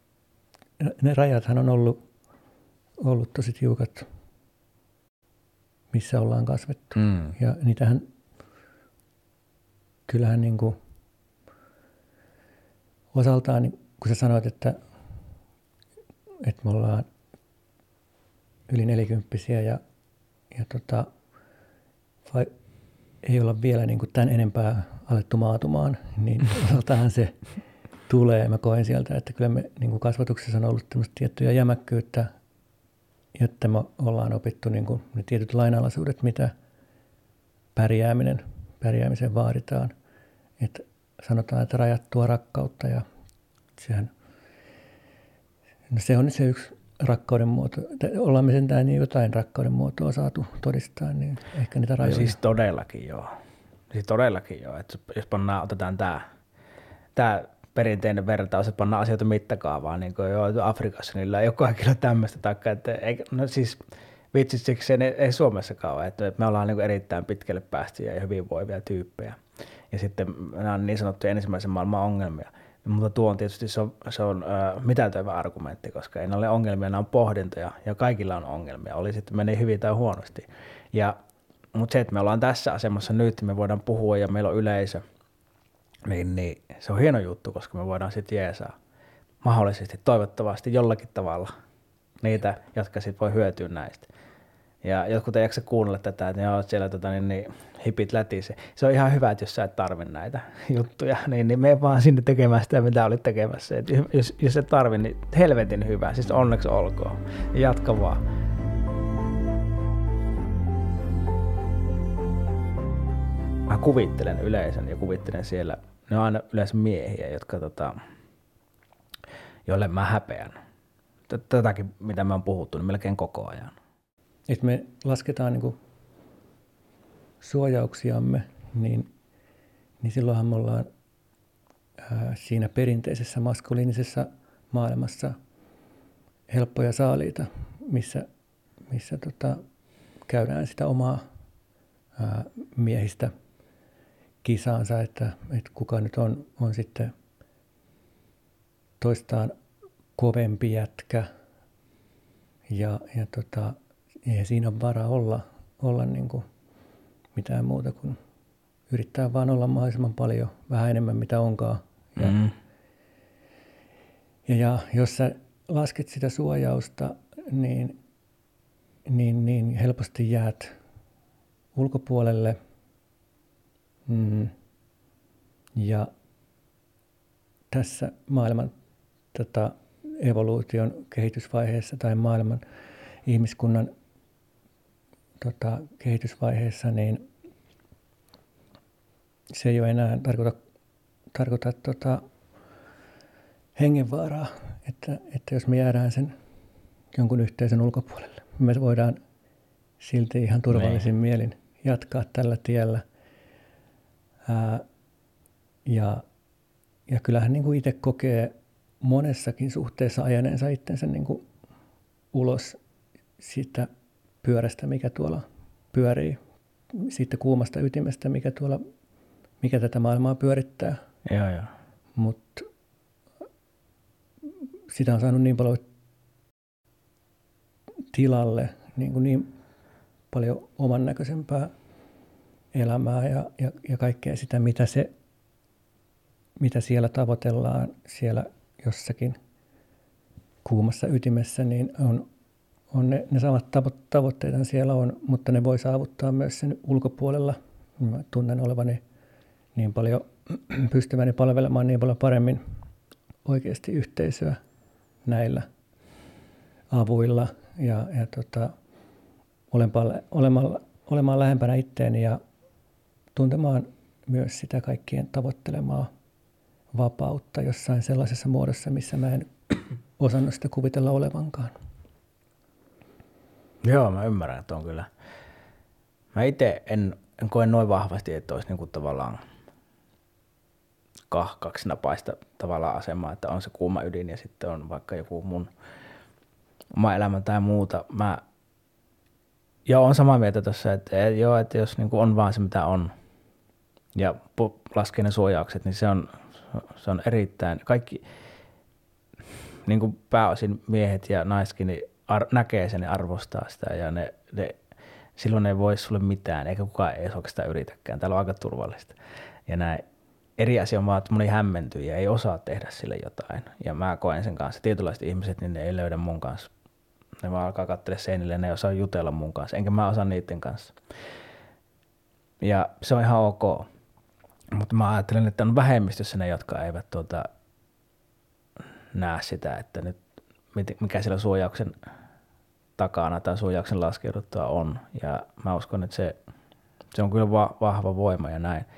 ne rajathan on ollut, ollut tosi tiukat, missä ollaan kasvettu. Mm. Ja niitähän, kyllähän niin kuin osaltaan, niin kun sä sanoit, että, että me ollaan yli nelikymppisiä ja, ja tota, vai ei olla vielä niin kuin tämän enempää alettu maatumaan, niin osaltaan se tulee. Mä koen sieltä, että kyllä me niin kuin kasvatuksessa on ollut tämmöistä tiettyä jämäkkyyttä, jotta me ollaan opittu niin kuin ne tietyt lainalaisuudet, mitä pärjääminen, pärjäämisen vaaditaan. Että sanotaan, että rajattua rakkautta ja sehän, no se on se yksi rakkauden muoto. Ollaan me sentään niin jotain rakkauden muotoa saatu todistaa, niin ehkä niitä rajoja. No siis todellakin joo. Siis todellakin joo. Että jos pannaan, otetaan tämä, tämä perinteinen vertaus, että pannaan asioita mittakaavaan, niin kuin joo, Afrikassa niillä ei ole kaikilla tämmöistä takaa. Että ei, no siis vitsit siksi ei, ei Suomessakaan ole. Että me ollaan niin kuin erittäin pitkälle päästyjä ja hyvinvoivia tyyppejä. Ja sitten nämä on niin sanottuja ensimmäisen maailman ongelmia. Mutta tuo on tietysti se on, se on äh, mitätöivä argumentti, koska ei ne ole ongelmia, nämä on pohdintoja ja kaikilla on ongelmia, oli sitten menee hyvin tai huonosti. Ja, mutta se, että me ollaan tässä asemassa nyt, me voidaan puhua ja meillä on yleisö, niin, niin se on hieno juttu, koska me voidaan sitten jeesaa mahdollisesti, toivottavasti jollakin tavalla niitä, jotka sitten voi hyötyä näistä. Ja jotkut ei jaksa kuunnella tätä, että ne on siellä tota, niin, niin, hipit lätise. Se on ihan hyvä, että jos sä et tarvi näitä juttuja, niin, niin mene vaan sinne tekemään sitä, mitä olit tekemässä. Et jos, jos et tarvi, niin helvetin hyvä, siis onneksi olkoon. Jatka vaan. Mä kuvittelen yleisön ja kuvittelen siellä, ne on aina yleensä miehiä, jotka, tota, joille mä häpeän. Tätäkin, mitä me on puhuttu, niin melkein koko ajan. Että me lasketaan niin kuin suojauksiamme, niin, niin silloinhan me ollaan ää, siinä perinteisessä maskuliinisessa maailmassa helppoja saaliita, missä, missä tota, käydään sitä omaa ää, miehistä kisaansa, että, että kuka nyt on, on sitten toistaan kovempi jätkä ja, ja tota, ei siinä ole varaa olla, olla niin kuin mitään muuta kuin yrittää vaan olla mahdollisimman paljon, vähän enemmän mitä onkaan. Ja, mm. ja, ja jos sä lasket sitä suojausta, niin, niin, niin helposti jäät ulkopuolelle. Mm. Ja tässä maailman tota, evoluution kehitysvaiheessa tai maailman ihmiskunnan tota, kehitysvaiheessa, niin se ei ole enää tarkoita, tarkoita tota, hengenvaaraa, että, että jos me jäädään sen jonkun yhteisön ulkopuolelle, me voidaan silti ihan turvallisin niin. mielin jatkaa tällä tiellä. Ää, ja, ja kyllähän niin kuin itse kokee monessakin suhteessa ajaneensa itsensä niin kuin ulos siitä pyörästä, mikä tuolla pyörii, siitä kuumasta ytimestä, mikä tuolla, mikä tätä maailmaa pyörittää. Joo, joo. Mutta sitä on saanut niin paljon tilalle, niin, kuin niin paljon oman näköisempää elämää ja, ja, ja kaikkea sitä, mitä, se, mitä siellä tavoitellaan siellä jossakin kuumassa ytimessä, niin on, on ne, ne samat tavoitteita siellä on, mutta ne voi saavuttaa myös sen ulkopuolella. Mä tunnen olevani niin paljon pystyväni palvelemaan niin paljon paremmin oikeasti yhteisöä näillä avuilla ja, ja tota, olemaan, olemaan lähempänä itteeni ja tuntemaan myös sitä kaikkien tavoittelemaa vapautta jossain sellaisessa muodossa, missä mä en osannut sitä kuvitella olevankaan. Joo, mä ymmärrän, että on kyllä. Mä itse en, en koe noin vahvasti, että olisi niinku tavallaan kah, kaksinapaista tavallaan asemaa, että on se kuuma ydin ja sitten on vaikka joku mun oma elämä tai muuta. Mä joo, on samaa mieltä tuossa, että, joo, että jos niinku on vaan se mitä on ja laskee ne suojaukset, niin se on, se on erittäin, kaikki niin kuin pääosin miehet ja naiskin niin ar- näkee sen ja arvostaa sitä ja ne, ne, silloin ei voi sulle mitään, eikä kukaan ei oikeastaan yritäkään. Täällä on aika turvallista. Ja näin. Eri asia on vaan, että moni hämmentyy ja ei osaa tehdä sille jotain. Ja mä koen sen kanssa. Tietynlaiset ihmiset, niin ne ei löydä mun kanssa. Ne vaan alkaa katsella seinille ja ne ei osaa jutella mun kanssa. Enkä mä osaa niiden kanssa. Ja se on ihan ok. Mutta mä ajattelen, että on vähemmistössä ne, jotka eivät tuota, näe sitä, että nyt mikä siellä suojauksen takana tai suojauksen laskeuduttua on. Ja mä uskon, että se, se on kyllä va- vahva voima ja näin.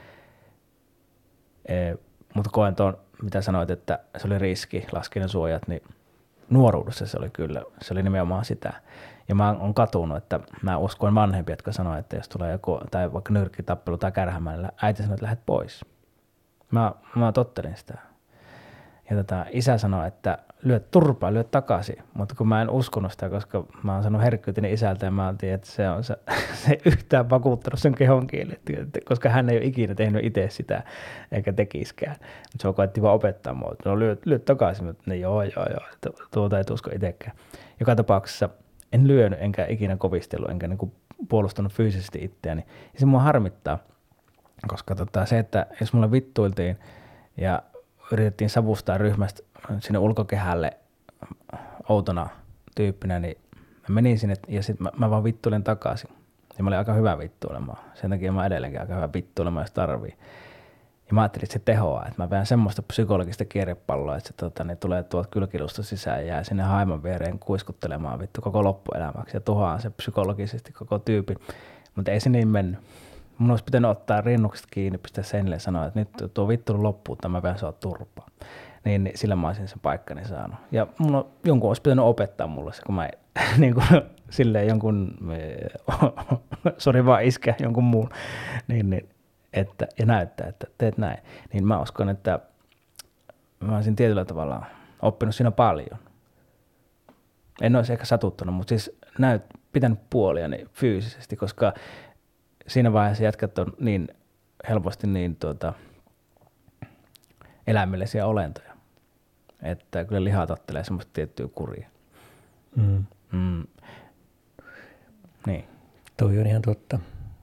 E, mutta koen tuon, mitä sanoit, että se oli riski, laskien suojat, niin nuoruudessa se oli kyllä, se oli nimenomaan sitä. Ja mä oon katunut, että mä uskoin vanhempia, jotka sanoo, että jos tulee joku, tai vaikka nyrkkitappelu tai kärhämällä, äiti sanoi, että lähdet pois. Mä, mä tottelin sitä. Ja tota, isä sanoi, että lyöt turpaa, lyöt takaisin, mutta kun mä en uskonut sitä, koska mä oon sanonut herkkyyteni isältä ja mä oon tiedä, että se on se, se ei yhtään vakuuttanut sen kehon kieli, koska hän ei ole ikinä tehnyt itse sitä, eikä tekiskään. Mutta se on koettiin vaan opettaa mua, että no lyöt, lyöt takaisin, mutta ne joo joo joo, tuota ei usko itsekään. Joka tapauksessa en lyönyt, enkä ikinä kovistellut, enkä niinku puolustanut fyysisesti itseäni. Ja se mua harmittaa, koska tota, se, että jos mulle vittuiltiin ja yritettiin savustaa ryhmästä sinne ulkokehälle outona tyyppinä, niin mä menin sinne ja sitten mä, mä vaan vittuilen takaisin. Ja mä olin aika hyvä vittuilemaan. Sen takia mä edelleenkin aika hyvä vittuilemaan, jos tarvii. Ja mä ajattelin, että se tehoaa, että mä vedän semmoista psykologista kierrepalloa, että se tota, ne tulee tuolta kylkilusta sisään ja jää sinne haiman viereen kuiskuttelemaan vittu koko loppuelämäksi ja tuhoaa se psykologisesti koko tyypin. Mutta ei se niin mennyt. Mun olisi pitänyt ottaa rinnukset kiinni, pistää senille ja sanoa, että nyt tuo vittu loppuu, tai mä vedän sua turpaa. Niin, niin sillä mä olisin sen paikkani saanut. Ja mun on, jonkun olisi pitänyt opettaa mulle se, kun mä niin kuin, silleen jonkun, sori vaan iskeä jonkun muun, niin, niin, että, ja näyttää, että teet näin. Niin mä uskon, että mä olisin tietyllä tavalla oppinut siinä paljon. En olisi ehkä satuttanut, mutta siis näyt, pitänyt puoliani fyysisesti, koska siinä vaiheessa jätkät on niin helposti niin tuota, eläimellisiä olentoja, että kyllä liha tottelee semmoista tiettyä kuria. Mm. Mm. Niin. Toi on ihan totta.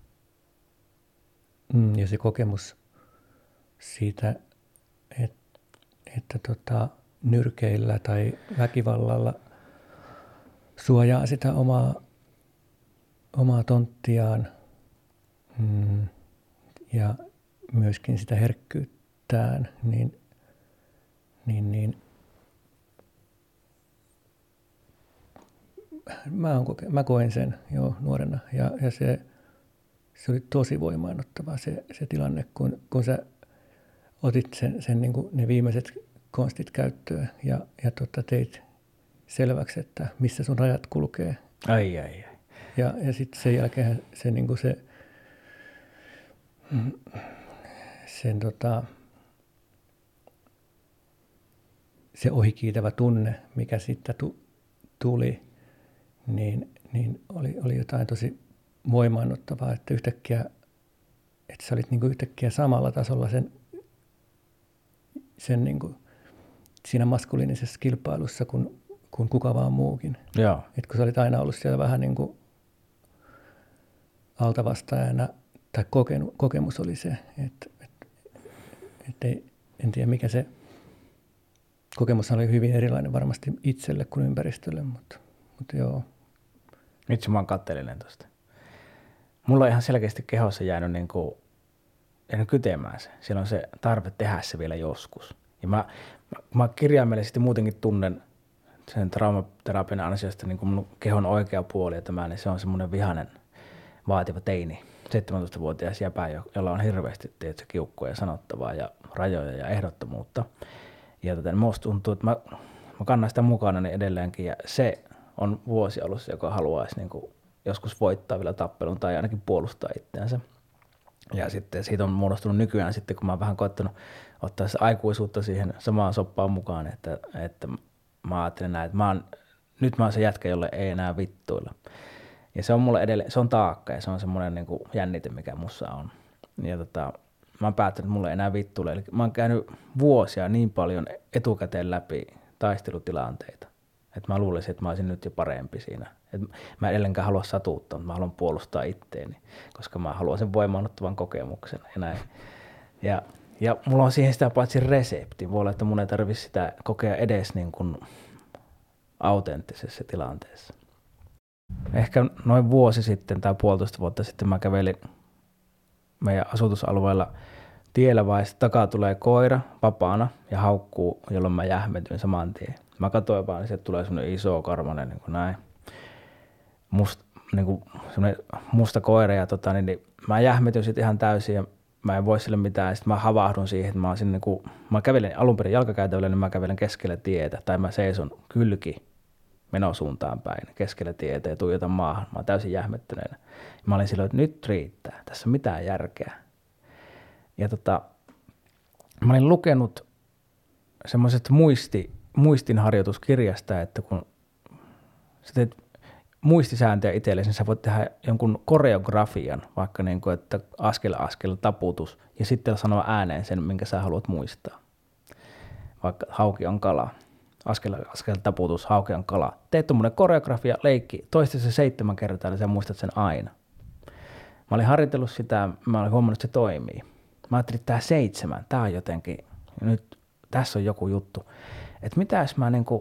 Mm, ja se kokemus siitä, että, että tota, nyrkeillä tai väkivallalla suojaa sitä omaa, omaa tonttiaan mm, ja myöskin sitä herkkyyttään, niin, niin, niin mä, on koke, mä koin sen jo nuorena ja, ja se, se oli tosi voimaannuttava se, se tilanne, kun, kun sä otit sen, sen niin kuin ne viimeiset konstit käyttöön ja, ja tota, teit selväksi, että missä sun rajat kulkee. Ai, ai, ai. Ja, ja sitten sen jälkeen se, niin kuin se, sen, tota, se ohikiitävä tunne, mikä siitä tu, tuli, niin, niin oli, oli jotain tosi voimaannuttavaa, että yhtäkkiä, että sä olit niin kuin yhtäkkiä samalla tasolla sen, sen niin kuin siinä maskuliinisessa kilpailussa kuin, kuin kuka vaan muukin. Joo. Et kun sä olit aina ollut siellä vähän niin kuin altavastaajana, tai kokenut, kokemus oli se, että et, et ei, en tiedä mikä se kokemus oli hyvin erilainen varmasti itselle kuin ympäristölle, mutta, mutta joo. Nyt mä oon kateellinen tosta. Mulla on ihan selkeästi kehossa jäänyt, niin kuin, jäänyt kytemään se. Siellä on se tarve tehdä se vielä joskus. Ja mä, mä, mä kirjaimellisesti muutenkin tunnen sen traumaterapian ansiosta niin kuin mun kehon oikea puoli, että mä, niin se on semmoinen vihainen, vaativa teini, seitsemäntoistavuotias jäpä, jolla on hirveästi tietysti, kiukkuja ja sanottavaa ja rajoja ja ehdottomuutta. Ja tota, musta tuntuu, että mä, mä kannan sitä mukana niin edelleenkin, ja se on vuosi ollut se, joka haluaisi niin kuin joskus voittaa vielä tappelun tai ainakin puolustaa itseänsä. Ja sitten siitä on muodostunut nykyään sitten, kun mä oon vähän koettanut ottaa se aikuisuutta siihen samaan soppaan mukaan, että, että mä ajattelen näin, että mä oon, nyt mä oon se jätkä, jolle ei enää vittuilla. Ja se on mulle edelleen, se on taakka ja se on semmoinen niin kuin jännite, mikä mussa on. Ja tota, mä oon päättänyt, että mulle ei enää vittuilla. Eli mä oon käynyt vuosia niin paljon etukäteen läpi taistelutilanteita, että mä luulisin, että mä olisin nyt jo parempi siinä. Et mä edelleenkään halua satuuttaa, mutta mä haluan puolustaa itteeni, koska mä haluan sen voimaannuttavan kokemuksen ja näin. Ja, ja mulla on siihen sitä paitsi resepti. Voi olla, että mun ei tarvitse sitä kokea edes niin kuin autenttisessa tilanteessa. Ehkä noin vuosi sitten tai puolitoista vuotta sitten mä kävelin meidän asutusalueella tiellä, vai takaa tulee koira vapaana ja haukkuu, jolloin mä jähmetyin saman tien. Mä katsoin vaan, niin sieltä tulee semmoinen iso karmanen niin kuin näin. Must, niin kuin semmoinen musta koira ja tota, niin, niin mä jähmetyin sitten ihan täysin ja mä en voi sille mitään. Sitten mä havahdun siihen, että mä, sinne, niin kuin, mä kävelin alun perin jalkakäytävällä, niin mä kävelen keskellä tietä tai mä seison kylki menosuuntaan päin keskellä tietä ja tuijotan maahan. Mä oon täysin jähmettyneenä. Mä olin silloin, että nyt riittää, tässä on mitään järkeä. Ja tota, mä olin lukenut semmoisesta muisti, muistinharjoituskirjasta, että kun sä teet muistisääntöjä itsellesi, niin sä voit tehdä jonkun koreografian, vaikka niin kuin, että askel askel taputus, ja sitten sanoa ääneen sen, minkä sä haluat muistaa. Vaikka hauki on kala. Askel, askel taputus, hauki on kala. Teet tommonen koreografia, leikki, toista se seitsemän kertaa, niin sä muistat sen aina. Mä olin harjoitellut sitä, mä olin huomannut, että se toimii. Mä ajattelin, että tää seitsemän, tää on jotenkin, nyt tässä on joku juttu. Että mitä jos mä niinku,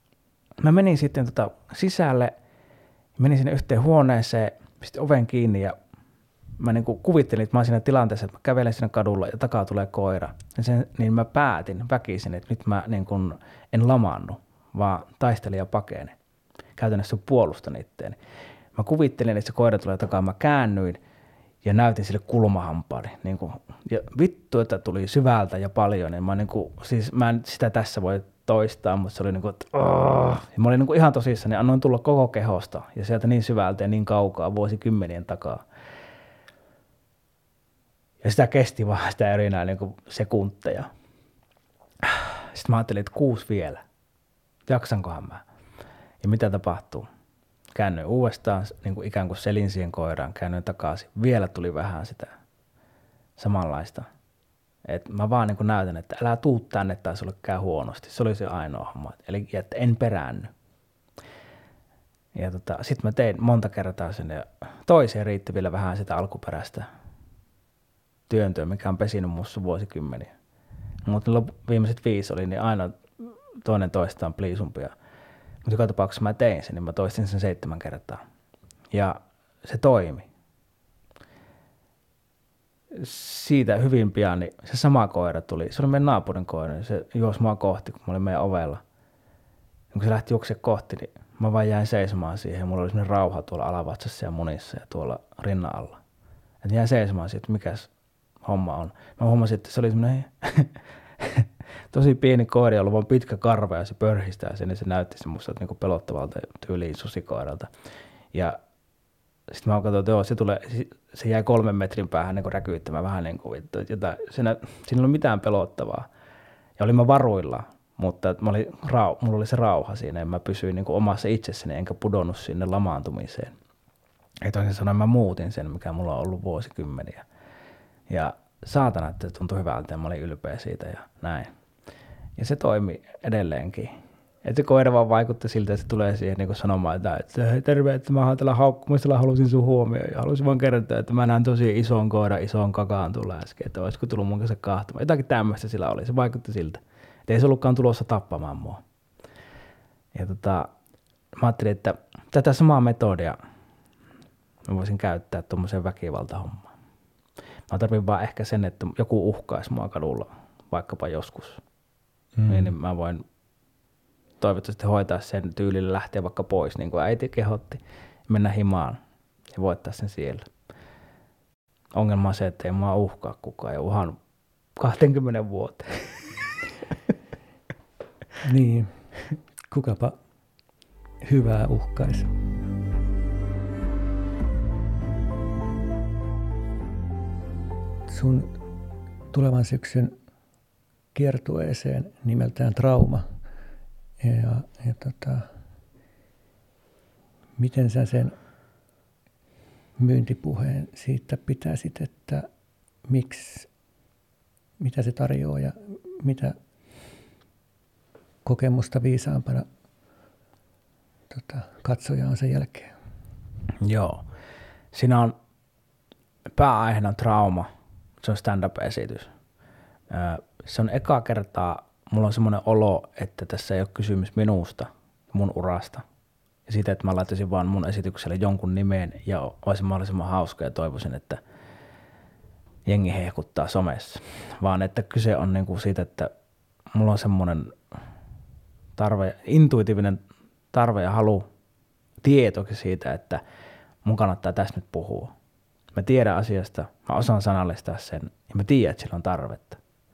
mä menin sitten tota sisälle, menin sinne yhteen huoneeseen, pistin oven kiinni ja mä niinku kuvittelin, että mä oon siinä tilanteessa, että mä kävelen siinä kadulla ja takaa tulee koira. Ja sen, niin mä päätin väkisin, että nyt mä niin kun en lamaannu, vaan taistelin ja pakene. Käytännössä puolustan itteeni. Mä kuvittelin, että se koira tulee takaa, mä käännyin ja näytin sille kulmahampaani. Niin kun, ja vittu, että tuli syvältä ja paljon. Ja mä, niin kun, siis mä en sitä tässä voi toistaa, mutta se oli niin kuin, että oh. Ja mä olin niin kuin ihan tosissani, annoin tulla koko kehosta ja sieltä niin syvältä ja niin kaukaa vuosikymmenien takaa. Ja sitä kesti vaan sitä erinää niin kuin sekunteja. Sitten mä ajattelin, että kuusi vielä. Jaksankohan mä? Ja mitä tapahtuu? Käännyin uudestaan, niin kuin ikään kuin selin siihen koiraan, käännyin takaisin. Vielä tuli vähän sitä samanlaista. Et mä vaan niin kuin näytän, että älä tuu tänne tai sulle käy huonosti. Se oli se ainoa homma. Eli että en peräänny. Ja tota, sit mä tein monta kertaa sen ja toiseen riitti vielä vähän sitä alkuperäistä työntöä, mikä on pesinyt musta vuosikymmeniä. Mutta viimeiset viisi oli niin aina toinen toistaan pliisumpia. Mutta joka tapauksessa mä tein sen, niin mä toistin sen seitsemän kertaa. Ja se toimi. Siitä hyvin pian niin se sama koira tuli. Se oli meidän naapurin koira. Se juosi mua kohti, kun mä olin meidän ovella. Ja kun se lähti juoksemaan kohti, niin mä vaan jäin seisomaan siihen ja mulla oli sellainen rauha tuolla alavatsassa ja munissa ja tuolla rinnan alla. Että jäin seisomaan siihen, että mikäs homma on. Mä huomasin, että se oli semmoinen tosi pieni koira, jolla on vaan pitkä karva ja se pörhistää sen ja se näytti semmoista niinku pelottavalta tyyliin susikoiralta. Ja sitten mä katsoin, että joo, se, tulee, se jäi kolmen metrin päähän niin räkyyttämään vähän niin kuin, että jotain, siinä, siinä ei ollut mitään pelottavaa. Ja olin mä varuilla, mutta mä olin, mulla oli se rauha siinä ja mä pysyin niin kuin omassa itsessäni enkä pudonnut sinne lamaantumiseen. Ja toisin sanoen mä muutin sen, mikä mulla on ollut vuosikymmeniä. Ja saatana, että se tuntui hyvältä ja mä olin ylpeä siitä ja näin. Ja se toimi edelleenkin. Että se koira vaan vaikutti siltä, että se tulee siihen niin sanomaan, että, että hei terve, että mä oon täällä haukkumista, halusin sun huomioon. Ja halusin vaan kertoa, että mä näen tosi ison koiran, ison kakaan tulla äsken, että olisiko tullut mun kanssa kahtamaan. Jotakin tämmöistä sillä oli, se vaikutti siltä. Että ei se ollutkaan tulossa tappamaan mua. Ja tota, mä ajattelin, että tätä samaa metodia mä voisin käyttää tuommoiseen väkivaltahommaan. Mä tarvitsen vaan ehkä sen, että joku uhkaisi mua kadulla, vaikkapa joskus. Mm. Niin mä voin toivottavasti hoitaa sen tyylillä, lähteä vaikka pois, niin kuin äiti kehotti, mennä himaan ja voittaa sen siellä. Ongelma on se, että ei mua uhkaa kukaan ja uhan kaksikymmentä vuoteen. Niin, kukapa hyvää uhkaisi. Sun tulevan syksyn kiertueeseen nimeltään Trauma. Ja, ja tota, miten sä sen myyntipuheen siitä pitäisit, että miksi, mitä se tarjoaa ja mitä kokemusta viisaampana tota, katsoja on sen jälkeen? Joo. Siinä on pääaiheena trauma. Se on stand-up-esitys. Se on eka kertaa, mulla on semmoinen olo, että tässä ei ole kysymys minusta, mun urasta. Ja siitä, että mä laittaisin vaan mun esitykselle jonkun nimeen ja olisin mahdollisimman hauska ja toivoisin, että jengi hehkuttaa somessa. Vaan että kyse on niinku siitä, että mulla on semmoinen tarve, intuitiivinen tarve ja halu, tietokin siitä, että mun kannattaa tässä nyt puhua. Mä tiedän asiasta, mä osaan sanallistaa sen ja mä tiedän, että sillä on tarvetta.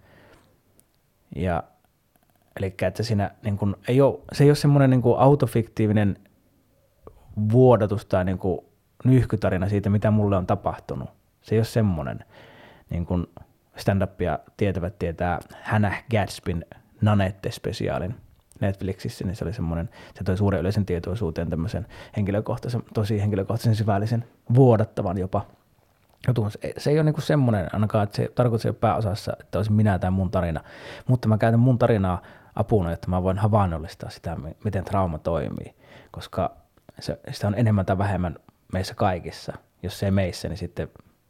Ja eli että siinä niin kun, ei ole, se ei ole semmoinen niin kuin autofiktiivinen vuodatus tai niin kuin nyyhkytarina siitä, mitä mulle on tapahtunut. Se ei ole semmoinen. Niin kuin stand-upia tietävät tietää Hannah Gadsbyn Nanette-spesiaalin Netflixissä, niin se oli semmoinen, se toi suuren yleisen tietoisuuteen tämmöisen henkilökohtaisen, tosi henkilökohtaisen syvällisen, vuodattavan jopa jutun. Se ei ole niinku semmoinen, ainakaan, että se tarkoittaa pääosassa, että olisi minä tai mun tarina, mutta mä käytän mun tarinaa apuna, että mä voin havainnollistaa sitä, miten trauma toimii, koska se, sitä on enemmän tai vähemmän meissä kaikissa, jos se ei meissä, niin sitten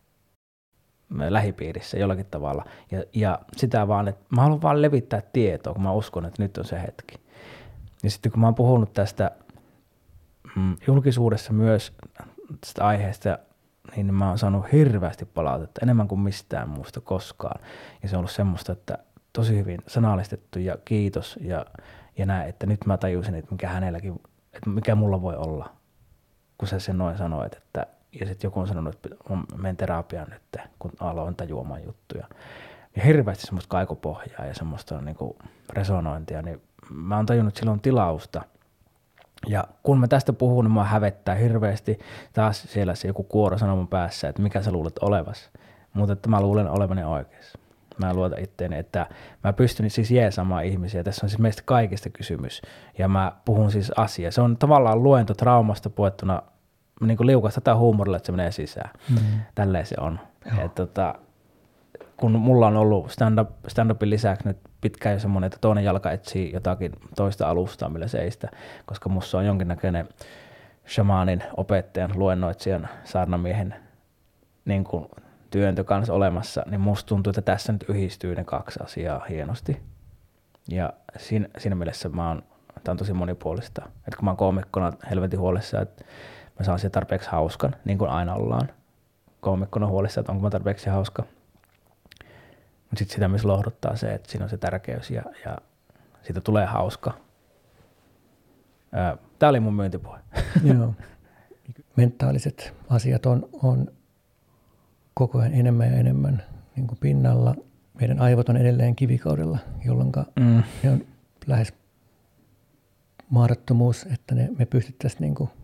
lähipiirissä jollakin tavalla. Ja, ja sitä vaan, että mä haluan vaan levittää tietoa, kun mä uskon, että nyt on se hetki. Ja sitten kun mä oon puhunut tästä mm, julkisuudessa myös tästä aiheesta, niin mä oon saanut hirveästi palautetta, enemmän kuin mistään muusta koskaan. Ja se on ollut semmoista, että tosi hyvin sanallistettu ja kiitos ja, ja näin, että nyt mä tajusin, että mikä hänelläkin, että mikä mulla voi olla, kun sä sen noin sanoit, että ja sitten joku on sanonut, että menen terapiaan nyt, kun aloin tajuamaan juttuja. Ja hirveästi semmoista kaikupohjaa ja semmoista niinku resonointia, niin mä oon tajunnut, että sillä on tilausta. Ja kun mä tästä puhun, niin mä hävettää hirveästi taas siellä se joku kuoro sanoo mun päässä, että mikä sä luulet olevas. Mutta että mä luulen olevani oikeassa. Mä luotan itteeni, että mä pystyn siis jeesaamaan ihmisiä. Tässä on siis meistä kaikista kysymys. Ja mä puhun siis asiaa. Se on tavallaan luento traumasta puettuna niin kuin liukasta tai huumorilla, että se menee sisään. Mm-hmm. Tälleen se on. Et, tota, kun mulla on ollut stand-up, stand-upin lisäksi nyt pitkään jo semmoinen, että toinen jalka etsii jotakin toista alustaa, millä seistä, koska musta on jonkinnäköinen shamaanin, opettajan, luennoitsijan, saarnamiehen niin kuin työntö kanssa olemassa, niin musta tuntuu, että tässä nyt yhdistyy ne kaksi asiaa hienosti. Ja siinä, siinä mielessä mä oon, tää on tosi monipuolista. Että kun mä oon koomikkona helvetin huolissa, että mä saan siihen tarpeeksi hauskan, niin kuin aina ollaan koomikkona huolissa, että onko mä tarpeeksi hauska. Mutta sitten sitä myös lohduttaa se, että siinä on se tärkeys ja, ja siitä tulee hauska. Tämä oli mun myyntipuhe. Joo. Mentaaliset asiat on, on koko ajan enemmän ja enemmän niin kuin pinnalla. Meidän aivot on edelleen kivikaudella, jolloin mm. ne on lähes mahdottomuus, että ne, me pystyttäisiin niin kuin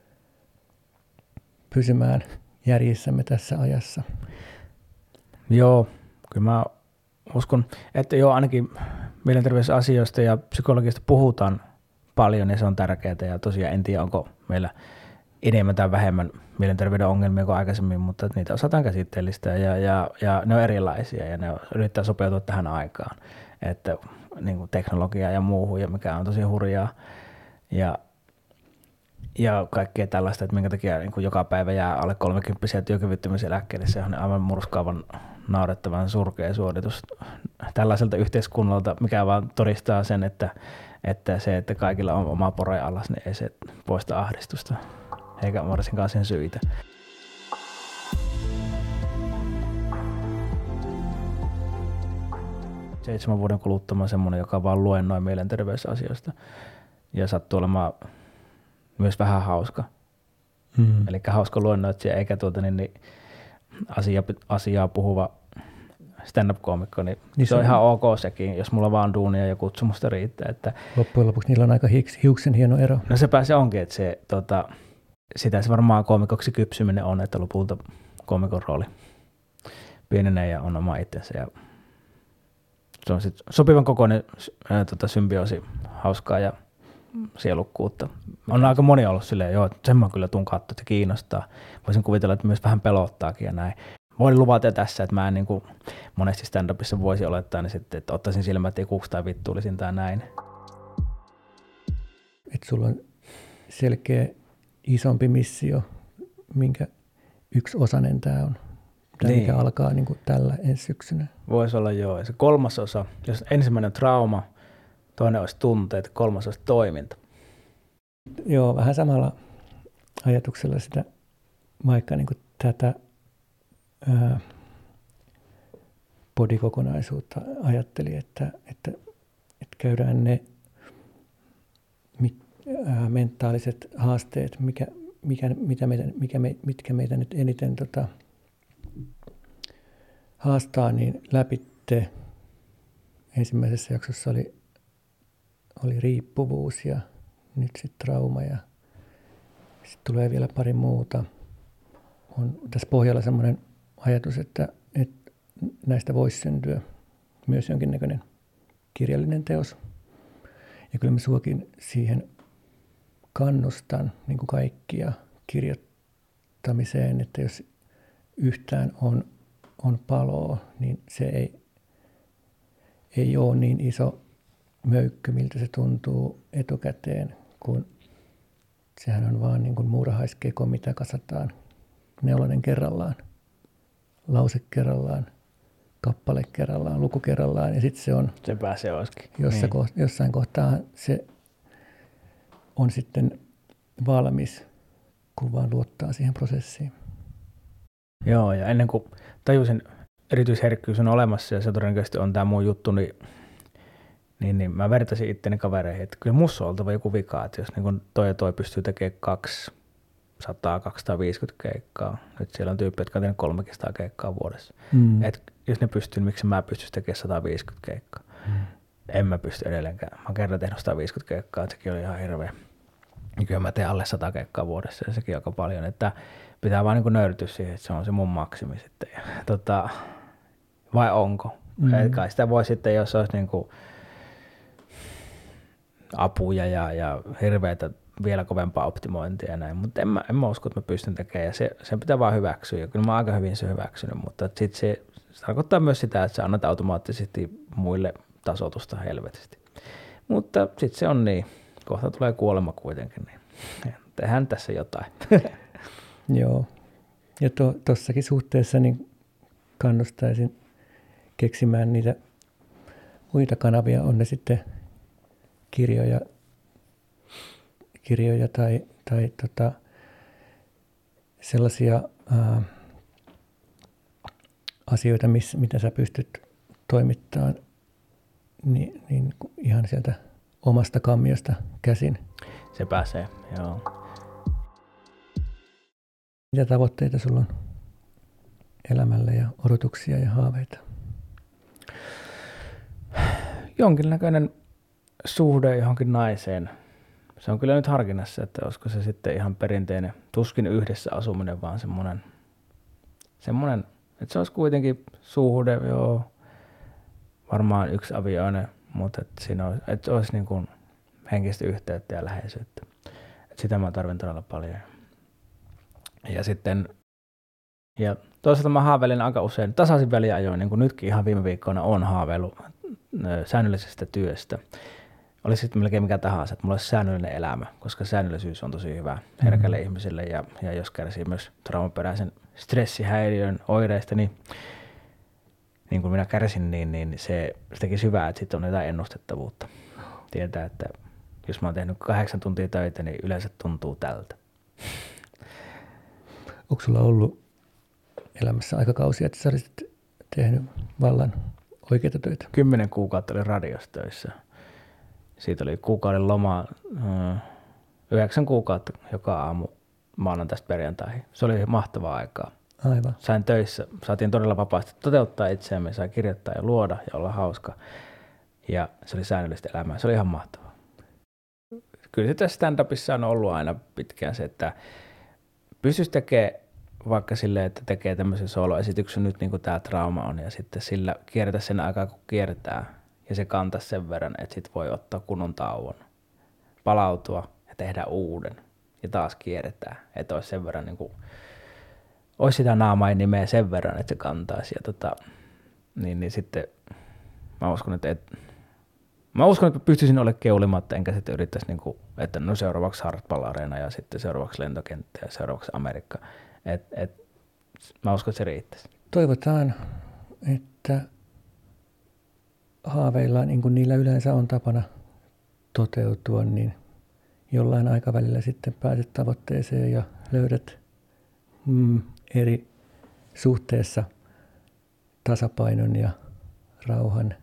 pysymään järjissämme tässä ajassa. Joo, kyllä mä uskon, että joo, ainakin mielenterveysasioista ja psykologista puhutaan paljon ja se on tärkeää ja tosiaan en tiedä, onko meillä enemmän tai vähemmän mielenterveyden ongelmia kuin aikaisemmin, mutta niitä osataan käsitteellistä ja, ja, ja ne on erilaisia ja ne yrittää sopeutua tähän aikaan, että niin kuin teknologiaa ja muuhun ja mikä on tosi hurjaa ja, ja kaikkea tällaista, että minkä takia niin kuin joka päivä jää alle kolmekymppisiä työkyvyttömyyseläkkeelle, se on aivan murskaavan naurettavan surkea suoritus tällaiselta yhteiskunnalta, mikä vaan todistaa sen, että, että se, että kaikilla on oma pore alas, niin ei se poista ahdistusta, eikä varsinkaan sen syitä. Seitsemän vuoden kuluttua mä oon semmoinen, joka vaan luennoi mielenterveysasioista ja sattuu olemaan myös vähän hauska. Mm. Eli hauska luennoitsija eikä tuota niin, niin asia, asiaa puhuva stand-up-koomikko, niin, niin se on ihan ok sekin, jos mulla vaan duunia ja kutsumusta riittää. Että loppujen lopuksi niillä on aika hiuksen hieno ero. No sepä se onkin, että se, tota, sitä se varmaan koomikoksi kypsyminen on, että lopulta koomikon rooli pienenee ja on oma itsensä. Ja se on sitten sopivan kokoinen ää, tota, symbioosi, hauskaa ja sielukkuutta. On aika moni ollut silleen, joo, sen mä kyllä tuun katsoa, että kiinnostaa. Voisin kuvitella, että myös vähän pelottaakin ja näin. Voin luvata tässä, että mä en niin kuin monesti stand-upissa voisi olettaa, niin sitten, että ottaisin silmät ikuksi tai vittuulisin tai näin. Että sulla on selkeä isompi missio, minkä yksi osanen tämä on, tämä niin. Mikä alkaa niin kuin tällä ensi syksynä. Voisi olla joo. Ja se kolmas osa, jos ensimmäinen on trauma, toinen olisi tunteet, kolmas olisi toiminta. Joo, vähän samalla ajatuksella sitä, vaikka niin kuin tätä ää, bodikokonaisuutta ajattelin, että, että, että käydään ne mit, ää, mentaaliset haasteet, mikä, mikä, mitä meitä, mikä me, mitkä meitä nyt eniten tota, haastaa, niin läpitte. Ensimmäisessä jaksossa oli, oli riippuvuus ja nyt sitten trauma ja sitten tulee vielä pari muuta. On tässä pohjalla semmoinen ajatus, että, että näistä voisi syntyä myös jonkinnäköinen kirjallinen teos. Ja kyllä mä suokin siihen kannustan niin kuin kaikkia kirjoittamiseen, että jos yhtään on, on paloa, niin se ei, ei ole niin iso möykkö, miltä se tuntuu etukäteen, kun sehän on vaan niin kuin muurahaiskeko, mitä kasataan neulainen kerrallaan, lause kerrallaan, kappale kerrallaan, luku kerrallaan ja sitten se on sepä se olisikin. Jossa niin. koht, jossain kohtaa se on sitten valmis, kun vaan luottaa siihen prosessiin. Joo, ja ennen kuin tajusin, erityisherkkyys on olemassa ja se todennäköisesti on tämä mun juttu, niin Niin, niin mä vertaisin itteni kavereihin, että kyllä musta on oltava joku vika, että jos niin toi ja toi pystyy tekemään kaksisataa kaksisataaviisikymmentä keikkaa, nyt siellä on tyyppi, jotka on tehnyt kolmesataa keikkaa vuodessa, mm. että jos ne pystyy, niin miksi mä pystyisin tekemään sata viisikymmentä keikkaa? Mm. En mä pysty edelleenkään. Mä oon kerran tehnyt sata viisikymmentä keikkaa, että sekin oli ihan hirveä. Ja kyllä mä teen alle sata keikkaa vuodessa ja sekin aika paljon, että pitää vaan niin nöyrtyä siihen, että se on se mun maksimi sitten. Ja, tota, vai onko? Mm. Et kai sitä voi sitten, jos olisi niin kuin apuja ja, ja hirveätä vielä kovempaa optimointia ja näin, mutta en mä, en mä usko, että mä pystyn tekemään ja se, sen pitää vaan hyväksyä ja kyllä mä oon aika hyvin se hyväksynyt, mutta sitten se, se tarkoittaa myös sitä, että sä annat automaattisesti muille tasoitusta helvetisti, mutta sitten se on niin, kohta tulee kuolema kuitenkin, niin tehdään tässä jotain. Joo, ja to, tossakin suhteessa niin kannustaisin keksimään niitä muita kanavia, on ne sitten kirjoja, kirjoja tai, tai tota, sellaisia ää, asioita, miss, mitä sä pystyt toimittamaan niin, niin ihan sieltä omasta kammiosta käsin. se pääsee, joo. Mitä tavoitteita sulla on elämälle ja odotuksia ja haaveita? Jonkinnäköinen suhde johonkin naiseen. Se on kyllä nyt harkinnassa, että olisiko se sitten ihan perinteinen, tuskin yhdessä asuminen, vaan semmoinen, semmoinen että se olisi kuitenkin suhde, joo, varmaan yksi avioinen, mutta että siinä olisi, että olisi niin kuin henkistä yhteyttä ja läheisyyttä. Että sitä mä tarvin todella paljon. Ja sitten, ja toisaalta mä haaveilin aika usein, tasaisin väliajoin, niin kuin nytkin ihan viime viikkoina on haaveillut säännöllisestä työstä. Oli sitten melkein mikä tahansa, että mulla olisi säännöllinen elämä, koska säännöllisyys on tosi hyvä herkälle mm-hmm. ihmiselle ja, ja jos kärsii myös traumaperäisen stressihäiriön oireista, niin niin kuin minä kärsin, niin, niin se, se teki hyvää, että sitten on jotain ennustettavuutta. Tietää, että jos mä oon tehnyt kahdeksan tuntia töitä, niin yleensä tuntuu tältä. Onko sulla ollut elämässä aikakausia, että sä olisit tehnyt vallan oikeita töitä? Kymmenen kuukautta oli radiossa töissä. Siitä oli kuukauden loma, yhdeksän kuukautta joka aamu maanantaista perjantaihin. Se oli mahtavaa aikaa. Aivan. Sain töissä, saatiin todella vapaasti toteuttaa itseämme, sai kirjoittaa ja luoda ja olla hauska. Ja se oli säännöllistä elämää, se oli ihan mahtavaa. Kyllä se tässä stand-upissa on ollut aina pitkään se, että pystyisi tekemään vaikka silleen, että tekee tämmöisen soloesityksen nyt niin kuin tämä trauma on ja sitten sillä kierrätä sen aikaa kun kiertää ja se kantaa sen verran, että sit voi ottaa kunnon tauon, palautua ja tehdä uuden ja taas kierretään, että olisi sen verran niin kuin olisi sitä naamaa ja nimeä sen verran, että se kantaisi. Ja tota, niin, niin sitten mä uskon, että, et, mä uskon, että pystyisin olemaan keulimatta, enkä sitten yrittäisi, niin kuin, että no seuraavaksi Hartwall-areena ja sitten seuraavaksi lentokenttä ja seuraavaksi Amerikka. Et, et, mä uskon, että se riittäisi. Toivotaan, että haaveilla, niin kuin niillä yleensä on tapana toteutua, niin jollain aikavälillä sitten pääset tavoitteeseen ja löydät mm, eri suhteessa tasapainon ja rauhan.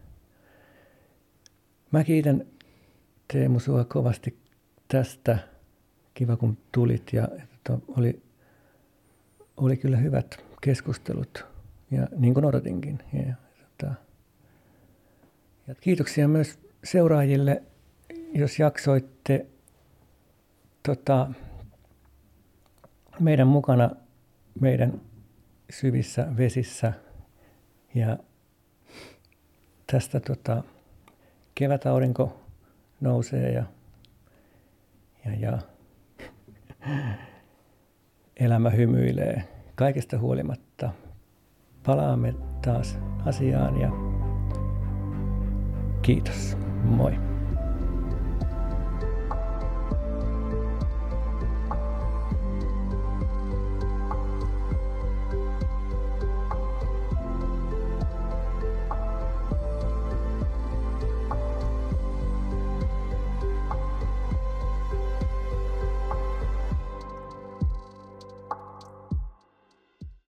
Mä kiitän Teemu sua kovasti tästä. Kiva kun tulit ja että oli, oli kyllä hyvät keskustelut ja niin kuin odotinkin. Ja, ja, ja kiitoksia myös seuraajille, jos jaksoitte tota, meidän mukana meidän syvissä vesissä ja tästä tota, kevätaurinko nousee ja, ja, ja elämä hymyilee kaikesta huolimatta. Palaamme taas asiaan ja kiitos. Moi.